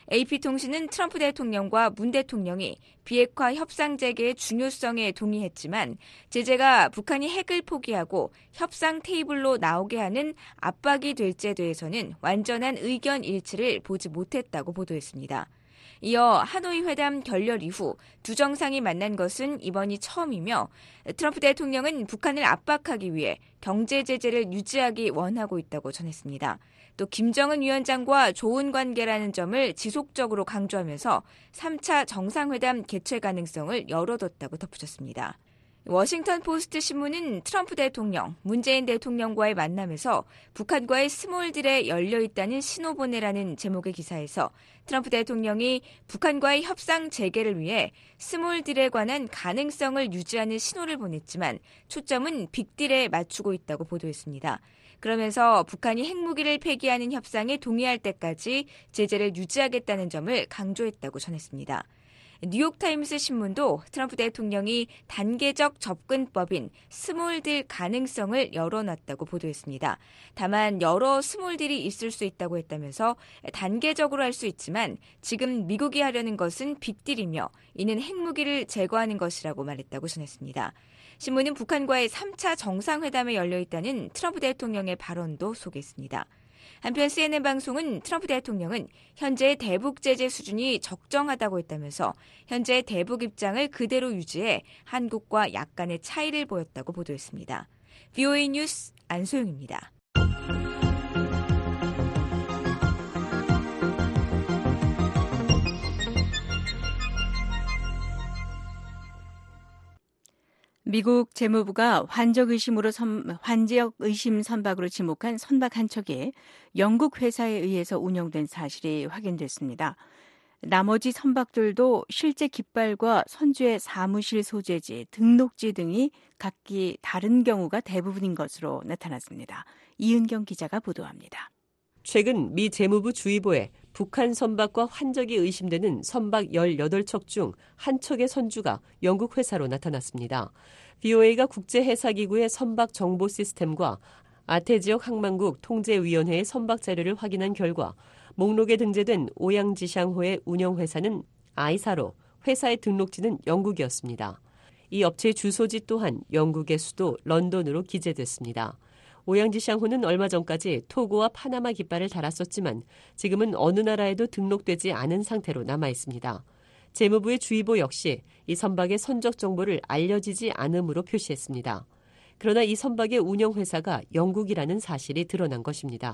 에이피통신은 트럼프 대통령과 문 대통령이 비핵화 협상 재개의 중요성에 동의했지만 제재가 북한이 핵을 포기하고 협상 테이블로 나오게 하는 압박이 될지에 대해서는 완전한 의견 일치를 보지 못했다고 보도했습니다. 이어 하노이 회담 결렬 이후 두 정상이 만난 것은 이번이 처음이며 트럼프 대통령은 북한을 압박하기 위해 경제 제재를 유지하기 원하고 있다고 전했습니다. 또 김정은 위원장과 좋은 관계라는 점을 지속적으로 강조하면서 삼 차 정상회담 개최 가능성을 열어뒀다고 덧붙였습니다. 워싱턴 포스트 신문은 트럼프 대통령, 문재인 대통령과의 만남에서 북한과의 스몰딜에 열려있다는 신호보내라는 제목의 기사에서 트럼프 대통령이 북한과의 협상 재개를 위해 스몰딜에 관한 가능성을 유지하는 신호를 보냈지만 초점은 빅딜에 맞추고 있다고 보도했습니다. 그러면서 북한이 핵무기를 폐기하는 협상에 동의할 때까지 제재를 유지하겠다는 점을 강조했다고 전했습니다. 뉴욕타임스 신문도 트럼프 대통령이 단계적 접근법인 스몰딜 가능성을 열어놨다고 보도했습니다. 다만 여러 스몰딜이 있을 수 있다고 했다면서 단계적으로 할 수 있지만 지금 미국이 하려는 것은 빅딜이며 이는 핵무기를 제거하는 것이라고 말했다고 전했습니다. 신문은 북한과의 삼 차 정상회담에 열려있다는 트럼프 대통령의 발언도 소개했습니다. 한편 씨엔엔 방송은 트럼프 대통령은 현재 대북 제재 수준이 적정하다고 했다면서 현재 대북 입장을 그대로 유지해 한국과 약간의 차이를 보였다고 보도했습니다. 브이오에이 뉴스 안소영입니다. 미국 재무부가 환적 의심으로 선, 환적 의심 선박으로 지목한 선박 한 척이 영국 회사에 의해서 운영된 사실이 확인됐습니다. 나머지 선박들도 실제 깃발과 선주의 사무실 소재지, 등록지 등이 각기 다른 경우가 대부분인 것으로 나타났습니다. 이은경 기자가 보도합니다. 최근 미 재무부 주의보에 북한 선박과 환적이 의심되는 선박 열여덟 척 중 한 척의 선주가 영국 회사로 나타났습니다. 브이오에이가 국제해사기구의 선박 정보 시스템과 아태 지역 항만국 통제위원회의 선박 자료를 확인한 결과 목록에 등재된 오양지샹호의 운영회사는 아이사로 회사의 등록지는 영국이었습니다. 이 업체의 주소지 또한 영국의 수도 런던으로 기재됐습니다. 오양지샹호는 얼마 전까지 토고와 파나마 깃발을 달았었지만 지금은 어느 나라에도 등록되지 않은 상태로 남아 있습니다. 재무부의 주의보 역시 이 선박의 선적 정보를 알려지지 않음으로 표시했습니다. 그러나 이 선박의 운영회사가 영국이라는 사실이 드러난 것입니다.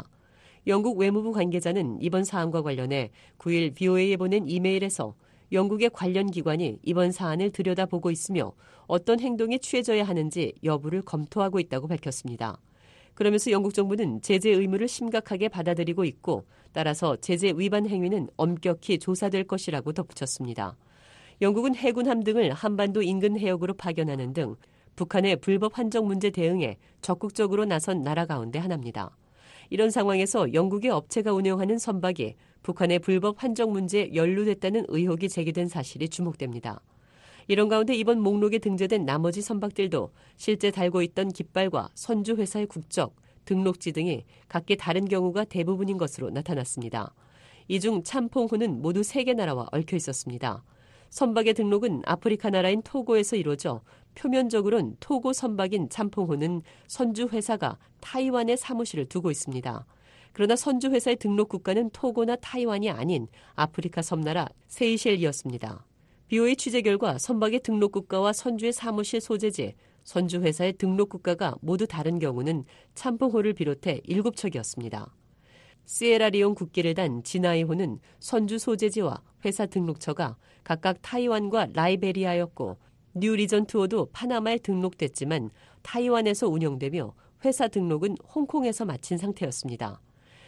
영국 외무부 관계자는 이번 사안과 관련해 구일 브이오에이에 보낸 이메일에서 영국의 관련 기관이 이번 사안을 들여다보고 있으며 어떤 행동이 취해져야 하는지 여부를 검토하고 있다고 밝혔습니다. 그러면서 영국 정부는 제재 의무를 심각하게 받아들이고 있고 따라서 제재 위반 행위는 엄격히 조사될 것이라고 덧붙였습니다. 영국은 해군함 등을 한반도 인근 해역으로 파견하는 등 북한의 불법 환적 문제 대응에 적극적으로 나선 나라 가운데 하나입니다. 이런 상황에서 영국의 업체가 운영하는 선박이 북한의 불법 환적 문제에 연루됐다는 의혹이 제기된 사실이 주목됩니다. 이런 가운데 이번 목록에 등재된 나머지 선박들도 실제 달고 있던 깃발과 선주 회사의 국적, 등록지 등이 각기 다른 경우가 대부분인 것으로 나타났습니다. 이 중 참퐁호는 모두 세 개 나라와 얽혀 있었습니다. 선박의 등록은 아프리카 나라인 토고에서 이루어져 표면적으로는 토고 선박인 참퐁호는 선주 회사가 타이완에 사무실을 두고 있습니다. 그러나 선주 회사의 등록 국가는 토고나 타이완이 아닌 아프리카 섬나라 세이셸이었습니다. 브이오에이 취재 결과 선박의 등록 국가와 선주의 사무실 소재지, 선주 회사의 등록 국가가 모두 다른 경우는 참퐁호를 비롯해 일곱 척이었습니다. 시에라리온 국기를 단 지나이호는 선주 소재지와 회사 등록처가 각각 타이완과 라이베리아였고 뉴 리전트호도 파나마에 등록됐지만 타이완에서 운영되며 회사 등록은 홍콩에서 마친 상태였습니다.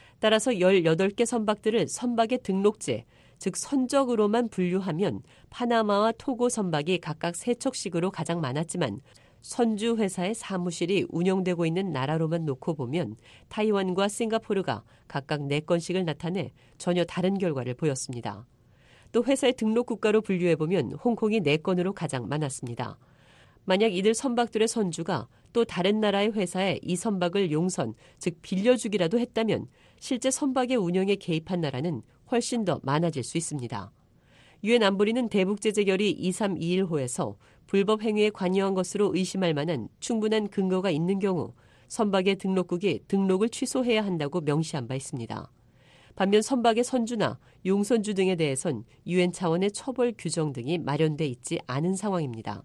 따라서 열여덟 개 선박들을 선박의 등록제, 즉 선적으로만 분류하면 파나마와 토고 선박이 각각 세 척씩으로 가장 많았지만 선주 회사의 사무실이 운영되고 있는 나라로만 놓고 보면 타이완과 싱가포르가 각각 네 건씩을 나타내 전혀 다른 결과를 보였습니다. 또 회사의 등록 국가로 분류해보면 홍콩이 네 건으로 가장 많았습니다. 만약 이들 선박들의 선주가 또 다른 나라의 회사에 이 선박을 용선, 즉 빌려주기라도 했다면 실제 선박의 운영에 개입한 나라는 훨씬 더 많아질 수 있습니다. 유엔 안보리는 대북제재결의 이삼이일 호에서 불법 행위에 관여한 것으로 의심할 만한 충분한 근거가 있는 경우 선박의 등록국이 등록을 취소해야 한다고 명시한 바 있습니다. 반면 선박의 선주나 용선주 등에 대해선 유엔 차원의 처벌 규정 등이 마련돼 있지 않은 상황입니다.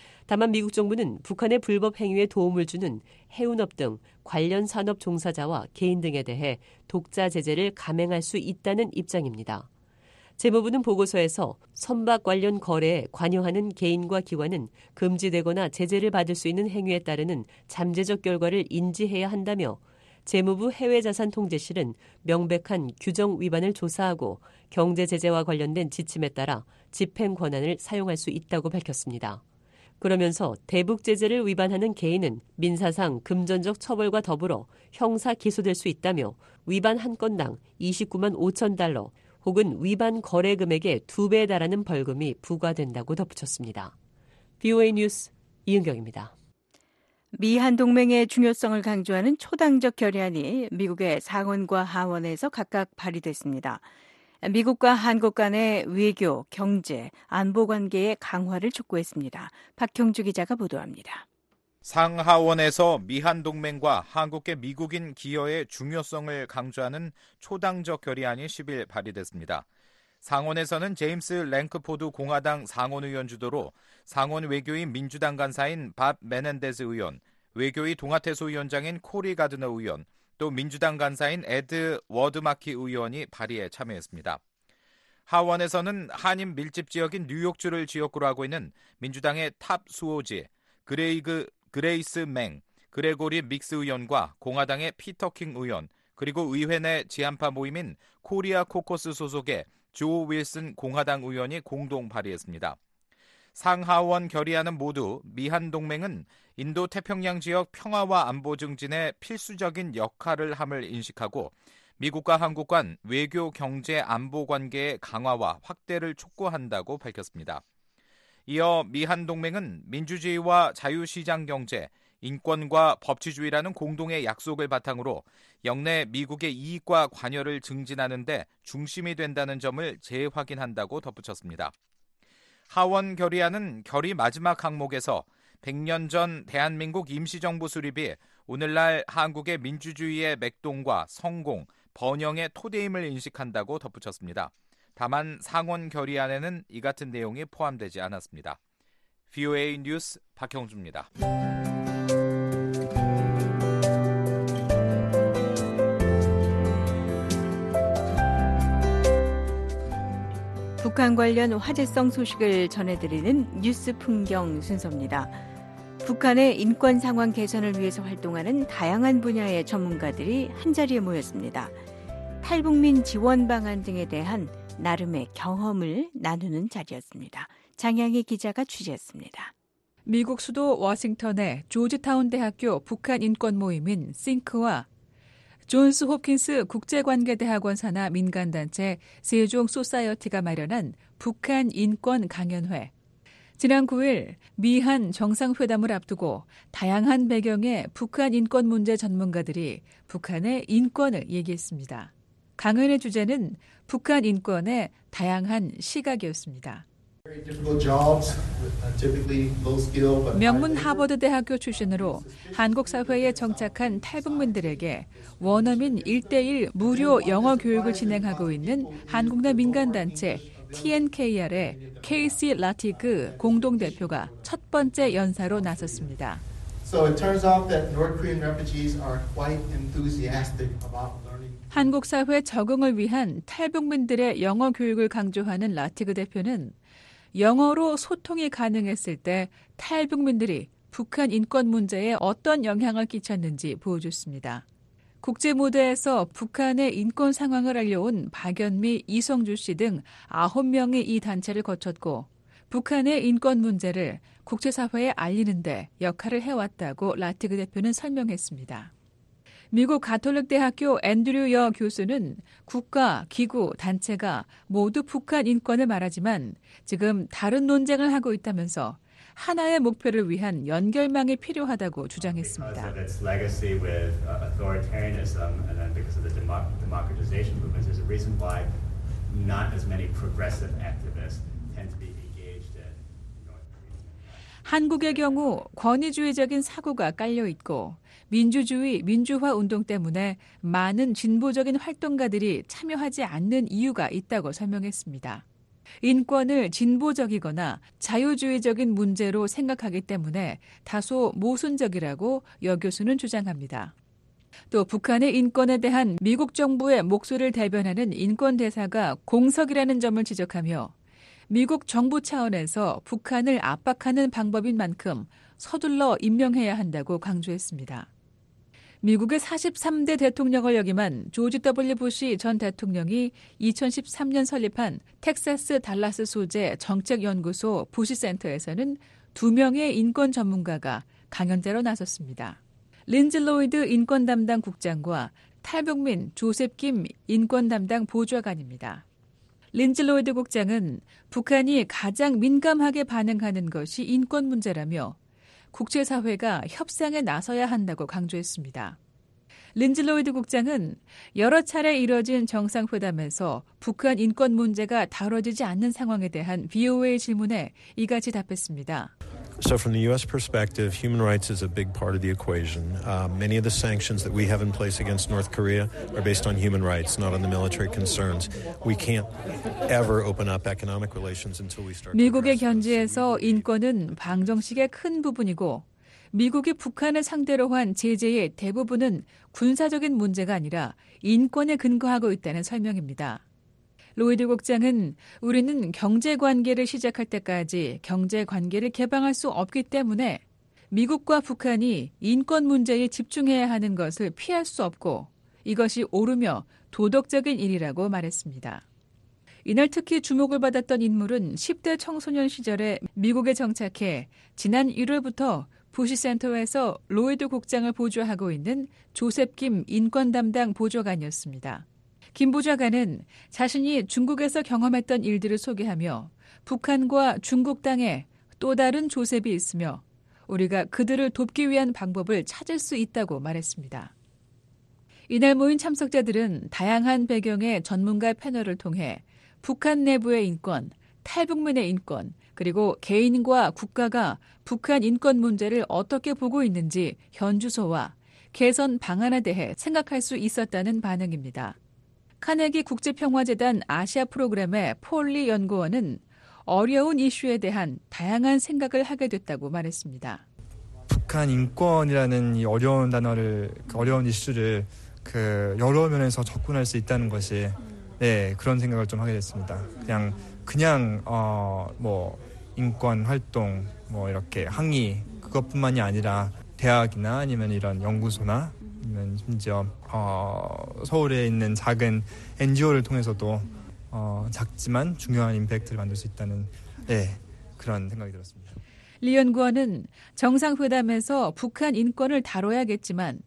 다만 미국 정부는 북한의 불법 행위에 도움을 주는 해운업 등 관련 산업 종사자와 개인 등에 대해 독자 제재를 감행할 수 있다는 입장입니다. 재무부는 보고서에서 선박 관련 거래에 관여하는 개인과 기관은 금지되거나 제재를 받을 수 있는 행위에 따르는 잠재적 결과를 인지해야 한다며 재무부 해외자산통제실은 명백한 규정 위반을 조사하고 경제 제재와 관련된 지침에 따라 집행 권한을 사용할 수 있다고 밝혔습니다. 그러면서 대북 제재를 위반하는 개인은 민사상 금전적 처벌과 더불어 형사 기소될 수 있다며 위반 한 건당 이십구만 오천 달러 혹은 위반 거래 금액의 두 배에 달하는 벌금이 부과된다고 덧붙였습니다. 브이오에이 뉴스 이은경입니다. 미한 동맹의 중요성을 강조하는 초당적 결의안이 미국의 상원과 하원에서 각각 발의됐습니다. 미국과 한국 간의 외교, 경제, 안보 관계의 강화를 촉구했습니다. 박형주 기자가 보도합니다. 상하원에서 미한 동맹과 한국의 미국인 기여의 중요성을 강조하는 초당적 결의안이 십일 발의됐습니다. 상원에서는 제임스 랭크포드 공화당 상원의원 주도로 상원 외교위 민주당 간사인 밥 메넨데스 의원, 외교위 동아태소위원장인 코리 가드너 의원, 또 민주당 간사인 에드 워드마키 의원이 발의에 참여했습니다. 하원에서는 한인 밀집 지역인 뉴욕주를 지역구로 하고 있는 민주당의 탑 수호지 그레이그, 그레이스 맹, 그레고리 믹스 의원과 공화당의 피터 킹 의원, 그리고 의회 내 지한파 모임인 코리아 코커스 소속의 조 윌슨 공화당 의원이 공동 발의했습니다. 상하원 결의안은 모두 미한 동맹은 인도 태평양 지역 평화와 안보 증진에 필수적인 역할을 함을 인식하고 미국과 한국 간 외교, 경제, 안보 관계의 강화와 확대를 촉구한다고 밝혔습니다. 이어 미한 동맹은 민주주의와 자유시장 경제, 인권과 법치주의라는 공동의 약속을 바탕으로 영내 미국의 이익과 관여를 증진하는 데 중심이 된다는 점을 재확인한다고 덧붙였습니다. 하원 결의안은 결의 마지막 항목에서 백 년 전 대한민국 임시정부 수립이 오늘날 한국의 민주주의의 맥동과 성공, 번영의 토대임을 인식한다고 덧붙였습니다. 다만 상원 결의안에는 이 같은 내용이 포함되지 않았습니다. 브이오에이 뉴스 박형주입니다. 북한 관련 화제성 소식을 전해드리는 뉴스 풍경 순서입니다. 북한의 인권 상황 개선을 위해서 활동하는 다양한 분야의 전문가들이 한자리에 모였습니다. 탈북민 지원 방안 등에 대한 나름의 경험을 나누는 자리였습니다. 장양희 기자가 취재했습니다. 미국 수도 워싱턴의 조지타운 대학교 북한 인권 모임인 싱크와 존스 홉킨스 국제관계대학원 산하 민간단체 세종 소사이어티가 마련한 북한 인권 강연회. 지난 구일 미한 정상회담을 앞두고 다양한 배경의 북한 인권 문제 전문가들이 북한의 인권을 얘기했습니다. 강연의 주제는 북한 인권의 다양한 시각이었습니다. 명문 하버드 대학교 출신으로 한국 사회에 정착한 탈북민들에게 원어민 일 대일 무료 영어 교육을 진행하고 있는 한국 내 민간단체 티엔케이알의 케이시 라티그 공동대표가 첫 번째 연사로 나섰습니다. 한국 사회 적응을 위한 탈북민들의 영어 교육을 강조하는 라티그 대표는 영어로 소통이 가능했을 때 탈북민들이 북한 인권 문제에 어떤 영향을 끼쳤는지 보여줬습니다. 국제 무대에서 북한의 인권 상황을 알려온 박연미, 이성주 씨 등 아홉 명이 이 단체를 거쳤고 북한의 인권 문제를 국제사회에 알리는 데 역할을 해왔다고 라티그 대표는 설명했습니다. 미국 가톨릭 대학교 앤드류 여 교수는 국가, 기구, 단체가 모두 북한 인권을 말하지만 지금 다른 논쟁을 하고 있다면서 하나의 목표를 위한 연결망이 필요하다고 주장했습니다. 한국의 경우 권위주의적인 사고가 깔려 있고 민주주의, 민주화 운동 때문에 많은 진보적인 활동가들이 참여하지 않는 이유가 있다고 설명했습니다. 인권을 진보적이거나 자유주의적인 문제로 생각하기 때문에 다소 모순적이라고 여 교수는 주장합니다. 또 북한의 인권에 대한 미국 정부의 목소리를 대변하는 인권대사가 공석이라는 점을 지적하며 미국 정부 차원에서 북한을 압박하는 방법인 만큼 서둘러 임명해야 한다고 강조했습니다. 미국의 사십삼 대 대통령을 역임한 조지 더블유 부시 전 대통령이 이천십삼 년 설립한 텍사스 달라스 소재 정책연구소 부시센터에서는 두 명의 인권 전문가가 강연자로 나섰습니다. 린즈 로이드 인권 담당 국장과 탈북민 조셉 김 인권 담당 보좌관입니다. 린즈 로이드 국장은 북한이 가장 민감하게 반응하는 것이 인권 문제라며 국제사회가 협상에 나서야 한다고 강조했습니다. 린즈 로이드 국장은 여러 차례 이뤄진 정상회담에서 북한 인권 문제가 다뤄지지 않는 상황에 대한 브이오에이 질문에 이같이 답했습니다. So from the U S perspective, human rights is a big part of the equation. Uh, many of the sanctions that we have in place against North Korea are based on human rights, not on the military concerns. We can't ever open up economic relations until we start. 미국의 견지에서 인권은 방정식의 큰 부분이고 미국이 북한을 상대로 한 제재의 대부분은 군사적인 문제가 아니라 인권에 근거하고 있다는 설명입니다. 로이드 국장은 우리는 경제관계를 시작할 때까지 경제관계를 개방할 수 없기 때문에 미국과 북한이 인권 문제에 집중해야 하는 것을 피할 수 없고 이것이 옳으며 도덕적인 일이라고 말했습니다. 이날 특히 주목을 받았던 인물은 십 대 청소년 시절에 미국에 정착해 지난 일월부터 부시센터에서 로이드 국장을 보좌하고 있는 조셉 김 인권 담당 보좌관이었습니다. 김 보좌관은 자신이 중국에서 경험했던 일들을 소개하며 북한과 중국 땅에 또 다른 조셉이 있으며 우리가 그들을 돕기 위한 방법을 찾을 수 있다고 말했습니다. 이날 모인 참석자들은 다양한 배경의 전문가 패널을 통해 북한 내부의 인권, 탈북민의 인권, 그리고 개인과 국가가 북한 인권 문제를 어떻게 보고 있는지 현주소와 개선 방안에 대해 생각할 수 있었다는 반응입니다. 카네기 국제평화재단 아시아 프로그램의 폴리 연구원은 어려운 이슈에 대한 다양한 생각을 하게 됐다고 말했습니다. 북한 인권이라는 이 어려운 단어를, 어려운 이슈를 그 여러 면에서 접근할 수 있다는 것이 네, 그런 생각을 좀 하게 됐습니다. 그냥 그냥 어, 뭐 인권 활동 뭐 이렇게 항의 그것뿐만이 아니라 대학이나 아니면 이런 연구소나 아니면 심지어 어, 서울에 있는 작은 엔지오를 통해서도 어, 작지만 중요한 임팩트를 만들 수 있다는 네, 그런 생각이 들었습니다. 리 연구원은 정상회담에서 북한 인권을 다뤄야겠지만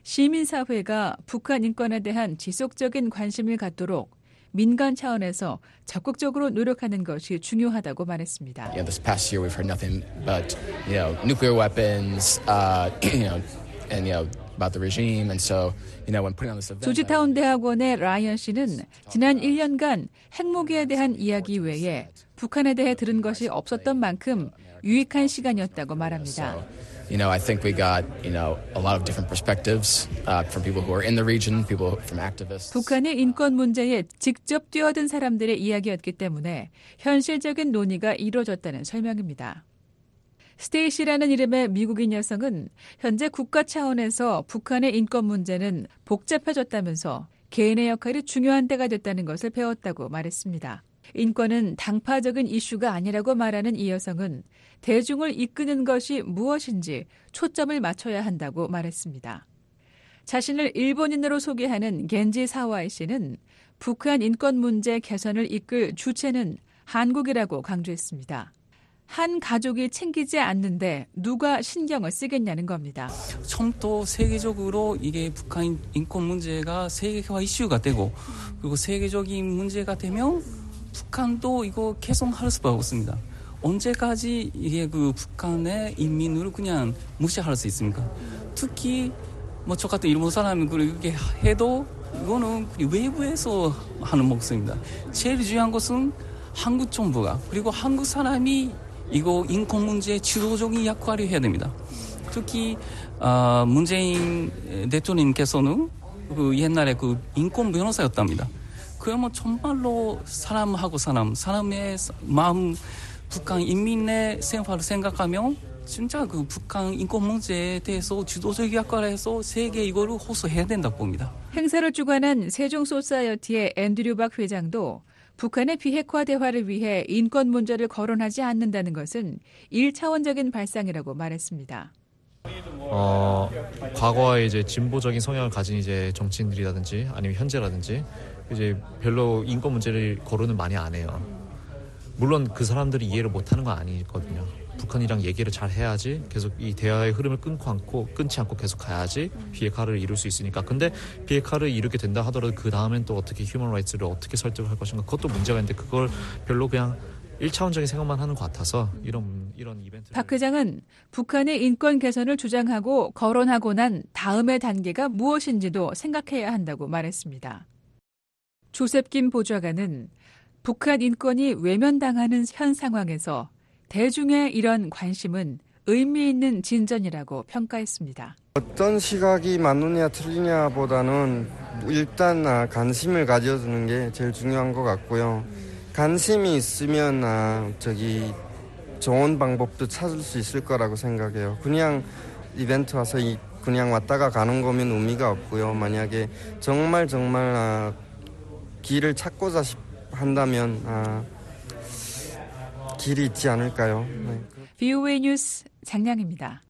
시민사회가 북한 인권에 대한 지속적인 관심을 갖도록 민간 차원에서 적극적으로 노력하는 것이 중요하다고 말했습니다. Yeah, this past year we've heard nothing but, you know, nuclear weapons, uh, you know, and you know about the regime, and so, you know, when putting on this event. 조지타운 대학원의 라이언 씨는 지난 일 년간 핵무기에 대한 이야기 외에 북한에 대해 들은 것이 없었던 만큼 유익한 시간이었다고 말합니다. You know, I think we got, you know, a lot of different perspectives uh, from people who are in the region, people from activists. 북한의 인권 문제에 직접 뛰어든 사람들의 이야기였기 때문에 현실적인 논의가 이루어졌다는 설명입니다. 스테이시라는 이름의 미국인 여성은 현재 국가 차원에서 북한의 인권 문제는 복잡해졌다면서 개인의 역할이 중요한 때가 됐다는 것을 배웠다고 말했습니다. 인권은 당파적인 이슈가 아니라고 말하는 이 여성은 대중을 이끄는 것이 무엇인지 초점을 맞춰야 한다고 말했습니다. 자신을 일본인으로 소개하는 겐지 사와이 씨는 북한 인권 문제 개선을 이끌 주체는 한국이라고 강조했습니다. 한 가족이 챙기지 않는데 누가 신경을 쓰겠냐는 겁니다. 처음부터 세계적으로 이게 북한 인권 문제가 세계화 이슈가 되고 그리고 세계적인 문제가 되면 북한도 이거 개선할 수밖에 없습니다. 언제까지 이게 그 북한의 인민을 그냥 무시할 수 있습니까? 특히 뭐 저 같은 일본 사람이 그렇게 해도 이거는 외부에서 하는 목소리입니다. 제일 중요한 것은 한국 정부가 그리고 한국 사람이 이거 인권 문제의 주도적인 역할을 해야 됩니다. 특히 어, 문재인 대통령님께서는 그 옛날에 그 인권 변호사였답니다. 그러면 정말로 사람하고 사람, 사람의 마음, 북한 인민의 생활을 생각하면 진짜 그 북한 인권 문제에 대해서 주도적 역할을 해서 세계 이거를 호소해야 된다고 봅니다. 행사를 주관한 세종소사이어티의 앤드류 박 회장도 북한의 비핵화 대화를 위해 인권 문제를 거론하지 않는다는 것은 일차원적인 발상이라고 말했습니다. 어, 과거에 이제 진보적인 성향을 가진 이제 정치인들이라든지 아니면 현재라든지 이제 별로 인권 문제를 거론은 많이 안 해요. 물론 그 사람들이 이해를 못하는 건 아니거든요. 북한이랑 얘기를 잘 해야지 계속 이 대화의 흐름을 끊고 않고 끊지 않고 계속 가야지 비핵화를 이룰 수 있으니까. 근데 비핵화를 이루게 된다 하더라도 그 다음엔 또 어떻게 휴먼 라이츠를 어떻게 설득을 할 것인가 그것도 문제가 있는데 그걸 별로 그냥 일차원적인 생각만 하는 것 같아서 이런 이런 이벤트. 박 회장은 북한의 인권 개선을 주장하고 거론하고 난 다음의 단계가 무엇인지도 생각해야 한다고 말했습니다. 조셉 김 보좌관은 북한 인권이 외면당하는 현 상황에서 대중의 이런 관심은 의미 있는 진전이라고 평가했습니다. 어떤 시각이 맞느냐 틀리냐보다는 일단 관심을 가져주는 게 제일 중요한 것 같고요. 관심이 있으면 아, 저기 좋은 방법도 찾을 수 있을 거라고 생각해요. 그냥 이벤트 와서 이, 그냥 왔다가 가는 거면 의미가 없고요. 만약에 정말 정말 아, 길을 찾고자 한다면 아, 길이 있지 않을까요? 네. 브이오에이 뉴스 장량입니다.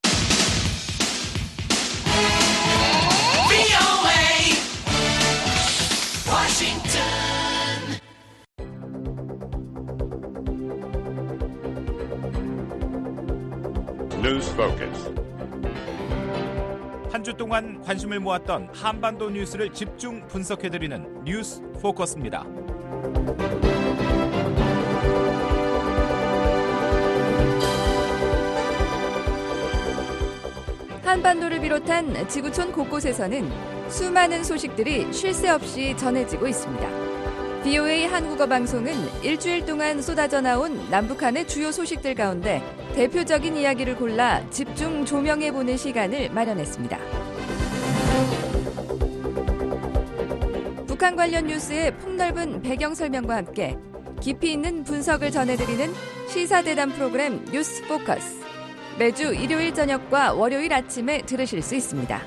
뉴스 포커스. 한 주 동안 관심을 모았던 한반도 뉴스를 집중 분석해드리는 뉴스 포커스입니다. 한반도를 비롯한 지구촌 곳곳에서는 수많은 소식들이 쉴 새 없이 전해지고 있습니다. 브이오에이 한국어 방송은 일주일 동안 쏟아져 나온 남북한의 주요 소식들 가운데 대표적인 이야기를 골라 집중 조명해보는 시간을 마련했습니다. 북한 관련 뉴스의 폭넓은 배경 설명과 함께 깊이 있는 분석을 전해드리는 시사대담 프로그램 뉴스 포커스. 매주 일요일 저녁과 월요일 아침에 들으실 수 있습니다.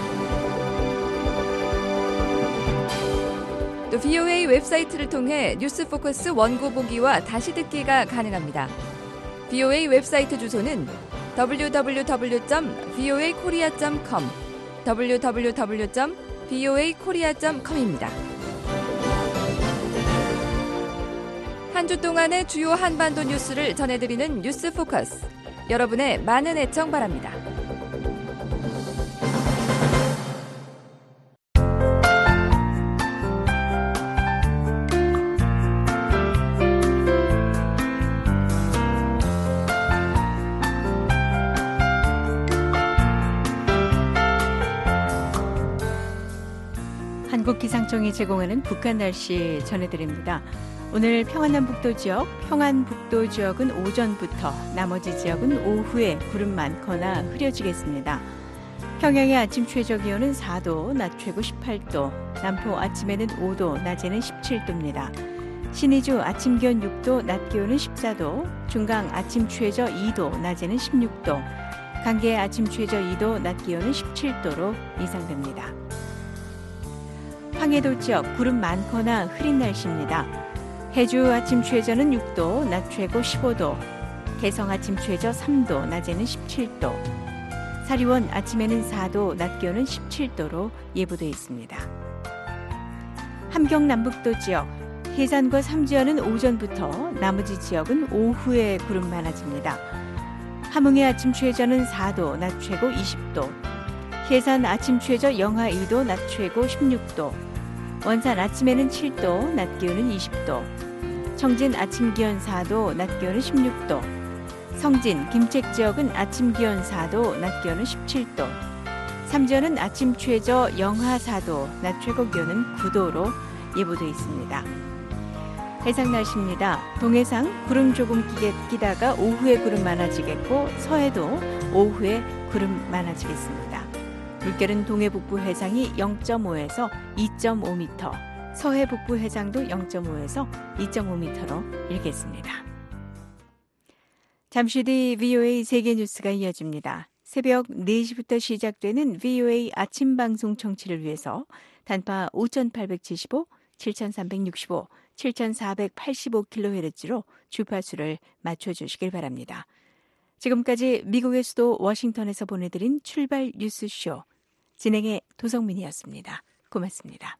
또 브이오에이 웹사이트를 통해 뉴스 포커스 원고 보기와 다시 듣기가 가능합니다. 브이오에이 웹사이트 주소는 더블유 더블유 더블유 점 브이오에이 코리아 점 컴 더블유 더블유 더블유 점 브이오에이 코리아 점 컴입니다. 한 주 동안의 주요 한반도 뉴스를 전해드리는 뉴스 포커스. 여러분의 많은 애청 바랍니다. 한국기상청이 제공하는 북한 날씨 전해드립니다. 오늘 평안남북도 지역, 평안북도 지역은 오전부터, 나머지 지역은 오후에 구름 많거나 흐려지겠습니다. 평양의 아침 최저 기온은 사 도, 낮 최고 십팔 도, 남포 아침에는 오 도, 낮에는 십칠 도입니다. 신의주 아침 기온 육 도, 낮 기온은 십사 도, 중강 아침 최저 이 도, 낮에는 십육 도, 강계 아침 최저 이 도, 낮 기온은 십칠 도로 예상됩니다. 황해도 지역 구름 많거나 흐린 날씨입니다. 해주 아침 최저는 육 도, 낮 최고 십오 도, 개성 아침 최저 삼 도, 낮에는 십칠 도, 사리원 아침에는 사 도, 낮 기온은 십칠 도로 예보되어 있습니다. 함경 남북도 지역, 해산과 삼지연은 오전부터, 나머지 지역은 오후에 구름 많아집니다. 함흥의 아침 최저는 사 도, 낮 최고 이십 도, 해산 아침 최저 영하 이 도, 낮 최고 십육 도, 원산 아침에는 칠 도, 낮 기온은 이십 도, 청진 아침 기온 사 도, 낮 기온은 십육 도, 성진, 김책 지역은 아침 기온 사 도, 낮 기온은 십칠 도, 삼지연은 아침 최저 영하 사 도, 낮 최고 기온은 구 도로 예보되어 있습니다. 해상 날씨입니다. 동해상 구름 조금 끼다가 오후에 구름 많아지겠고, 서해도 오후에 구름 많아지겠습니다. 물결은 동해 북부 해상이 영 점 오에서 이 점 오 미터, 서해 북부 해상도 영 점 오에서 이 점 오 미터로 일겠습니다. 잠시 뒤 브이오에이 세계 뉴스가 이어집니다. 새벽 네 시부터 시작되는 브이오에이 아침 방송 청취를 위해서 단파 오천팔백칠십오, 칠천삼백육십오, 칠천사백팔십오 킬로헤르츠로 주파수를 맞춰주시길 바랍니다. 지금까지 미국의 수도 워싱턴에서 보내드린 출발 뉴스쇼, 진행의 도성민이었습니다. 고맙습니다.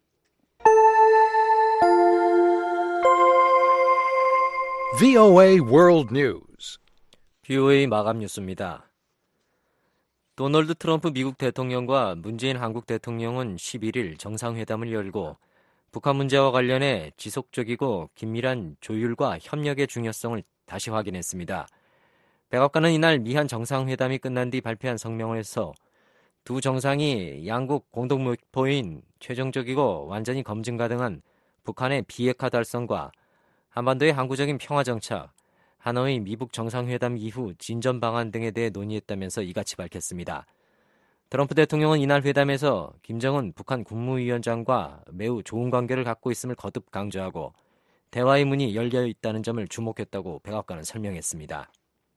브이오에이 World News. 브이오에이 마감 뉴스입니다. 도널드 트럼프 미국 대통령과 문재인 한국 대통령은 십일 일 정상회담을 열고 북한 문제와 관련해 지속적이고 긴밀한 조율과 협력의 중요성을 다시 확인했습니다. 백악관은 이날 미한 정상회담이 끝난 뒤 발표한 성명에서 두 정상이 양국 공동 목표인 최종적이고 완전히 검증 가능한 북한의 비핵화 달성과 한반도의 항구적인 평화 정착, 하노이 미북 정상회담 이후 진전 방안 등에 대해 논의했다면서 이같이 밝혔습니다. 트럼프 대통령은 이날 회담에서 김정은 북한 국무위원장과 매우 좋은 관계를 갖고 있음을 거듭 강조하고 대화의 문이 열려 있다는 점을 주목했다고 백악관은 설명했습니다.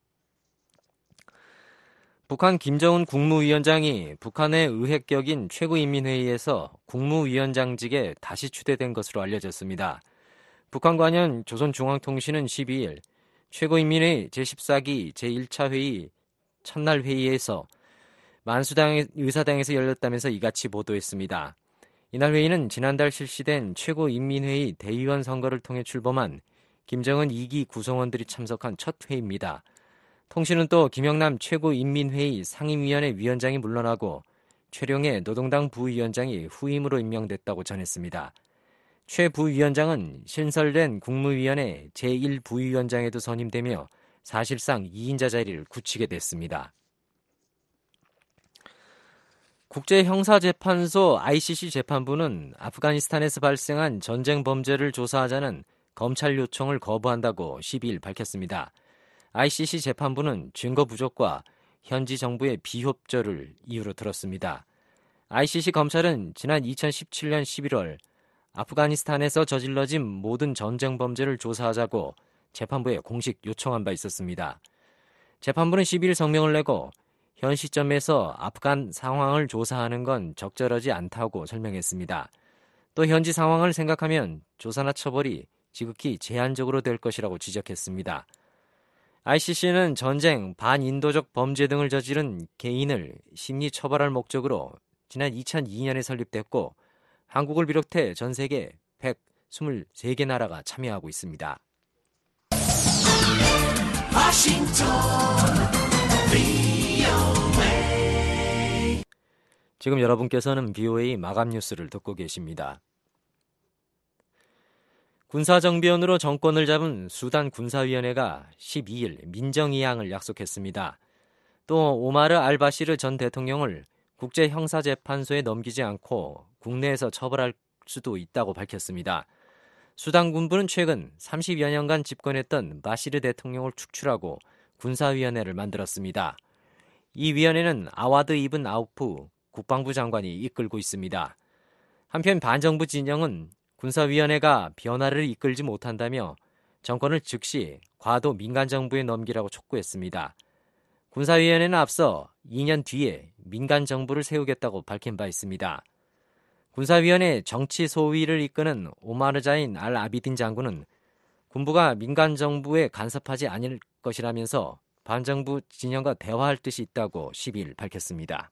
북한 김정은 국무위원장이 북한의 의회격인 최고인민회의에서 국무위원장직에 다시 추대된 것으로 알려졌습니다. 북한 관련 조선중앙통신은 십이 일 최고인민회의 제십사 기 제일 차 회의 첫날 회의에서 만수당 의사당에서 열렸다면서 이같이 보도했습니다. 이날 회의는 지난달 실시된 최고인민회의 대의원 선거를 통해 출범한 김정은 이 기 구성원들이 참석한 첫 회의입니다. 통신은 또 김영남 최고인민회의 상임위원회 위원장이 물러나고 최룡해 노동당 부위원장이 후임으로 임명됐다고 전했습니다. 최 부위원장은 신설된 국무위원회 제일 부위원장에도 선임되며 사실상 이 인자 자리를 굳히게 됐습니다. 국제형사재판소 아이씨씨 재판부는 아프가니스탄에서 발생한 전쟁 범죄를 조사하자는 검찰 요청을 거부한다고 십이일 밝혔습니다. 아이씨씨 재판부는 증거 부족과 현지 정부의 비협조를 이유로 들었습니다. 아이씨씨 검찰은 지난 이천십칠년 십일월 아프가니스탄에서 저질러진 모든 전쟁 범죄를 조사하자고 재판부에 공식 요청한 바 있었습니다. 재판부는 십이일 성명을 내고 현 시점에서 아프간 상황을 조사하는 건 적절하지 않다고 설명했습니다. 또 현지 상황을 생각하면 조사나 처벌이 지극히 제한적으로 될 것이라고 지적했습니다. 아이씨씨는 전쟁, 반인도적 범죄 등을 저지른 개인을 심리 처벌할 목적으로 지난 이천이년에 설립됐고 한국을 비롯해 전 세계 백이십삼 개 나라가 참여하고 있습니다. 워싱턴 브이오에이 지금 여러분께서는 브이오에이 마감 뉴스를 듣고 계십니다. 군사정비원으로 정권을 잡은 수단 군사위원회가 십이일 민정이양을 약속했습니다. 또 오마르 알바시르 전 대통령을 국제형사재판소에 넘기지 않고 국내에서 처벌할 수도 있다고 밝혔습니다. 수단 군부는 최근 삼십여 년간 집권했던 바시르 대통령을 축출하고 군사위원회를 만들었습니다. 이 위원회는 아와드 이븐 아우프 국방부 장관이 이끌고 있습니다. 한편 반정부 진영은 군사위원회가 변화를 이끌지 못한다며 정권을 즉시 과도 민간정부에 넘기라고 촉구했습니다. 군사위원회는 앞서 이 년 뒤에 민간정부를 세우겠다고 밝힌 바 있습니다. 군사위원회 정치 소위를 이끄는 오마르자인 알 아비딘 장군은 군부가 민간정부에 간섭하지 않을 것이라면서 반정부 진영과 대화할 뜻이 있다고 십이일 밝혔습니다.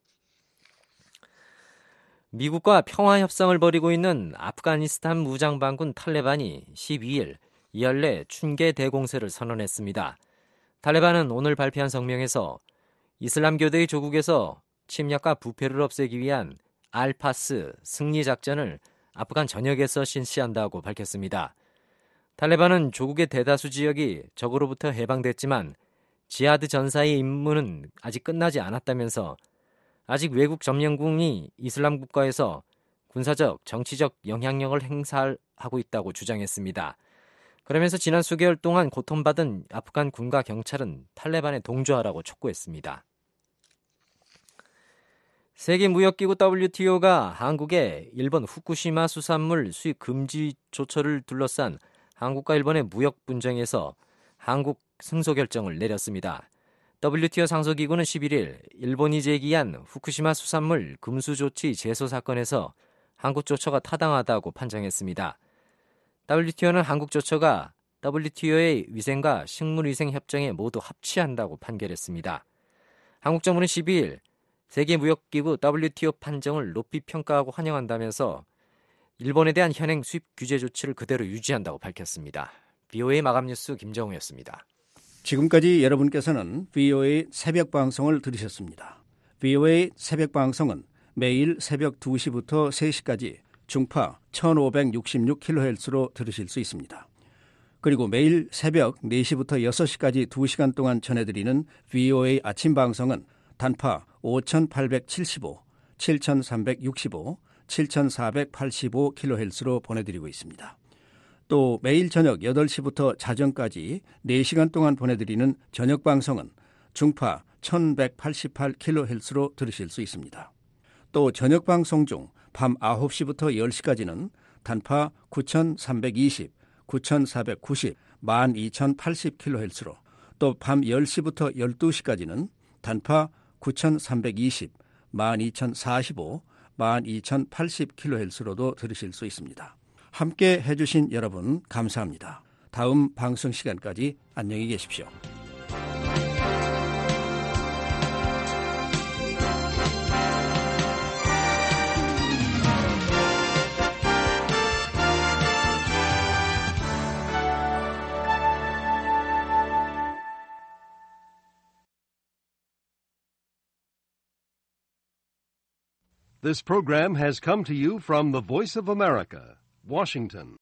미국과 평화협상을 벌이고 있는 아프가니스탄 무장반군 탈레반이 십이일 이할래 춘계 대공세를 선언했습니다. 탈레반은 오늘 발표한 성명에서 이슬람교도의 조국에서 침략과 부패를 없애기 위한 알파스 승리작전을 아프간 전역에서 실시한다고 밝혔습니다. 탈레반은 조국의 대다수 지역이 적으로부터 해방됐지만 지하드 전사의 임무는 아직 끝나지 않았다면서 아직 외국 점령군이 이슬람 국가에서 군사적, 정치적 영향력을 행사하고 있다고 주장했습니다. 그러면서 지난 수개월 동안 고통받은 아프간 군과 경찰은 탈레반에 동조하라고 촉구했습니다. 세계무역기구 더블유티오가 한국에 일본 후쿠시마 수산물 수입 금지 조처를 둘러싼 한국과 일본의 무역 분쟁에서 한국 승소 결정을 내렸습니다. 더블유티오 상소기구는 십일일 일본이 제기한 후쿠시마 수산물 금수 조치 제소 사건에서 한국 조처가 타당하다고 판정했습니다. 더블유티오는 한국 조처가 더블유티오의 위생과 식물위생 협정에 모두 합치한다고 판결했습니다. 한국 정부는 십이일 세계무역기구 더블유티오 판정을 높이 평가하고 환영한다면서 일본에 대한 현행 수입 규제 조치를 그대로 유지한다고 밝혔습니다. 브이오에이 마감 뉴스 김정우였습니다. 지금까지 여러분께서는 브이오에이 새벽 방송을 들으셨습니다. 브이오에이 새벽 방송은 매일 새벽 두 시부터 세 시까지 중파 천오백육십육 킬로헤르츠로 들으실 수 있습니다. 그리고 매일 새벽 네 시부터 여섯 시까지 두 시간 동안 전해드리는 브이오에이 아침 방송은 단파 오천팔백칠십오, 칠천삼백육십오, 칠천사백팔십오 킬로헤르츠로 보내드리고 있습니다. 또 매일 저녁 여덟 시부터 자정까지 네 시간 동안 보내드리는 저녁 방송은 중파 천백팔십팔 킬로헤르츠로 들으실 수 있습니다. 또 저녁 방송 중 밤 아홉 시부터 열 시까지는 단파 구천삼백이십, 구천사백구십, 만 이천팔십 킬로헤르츠로 또 밤 열 시부터 열두 시까지는 단파 구천삼백이십, 만 이천사십오, 만 이천팔십 킬로헤르츠로도 들으실 수 있습니다. 함께 해주신 여러분 감사합니다. 다음 방송 시간까지 안녕히 계십시오. This program has come to you from the Voice of America, Washington.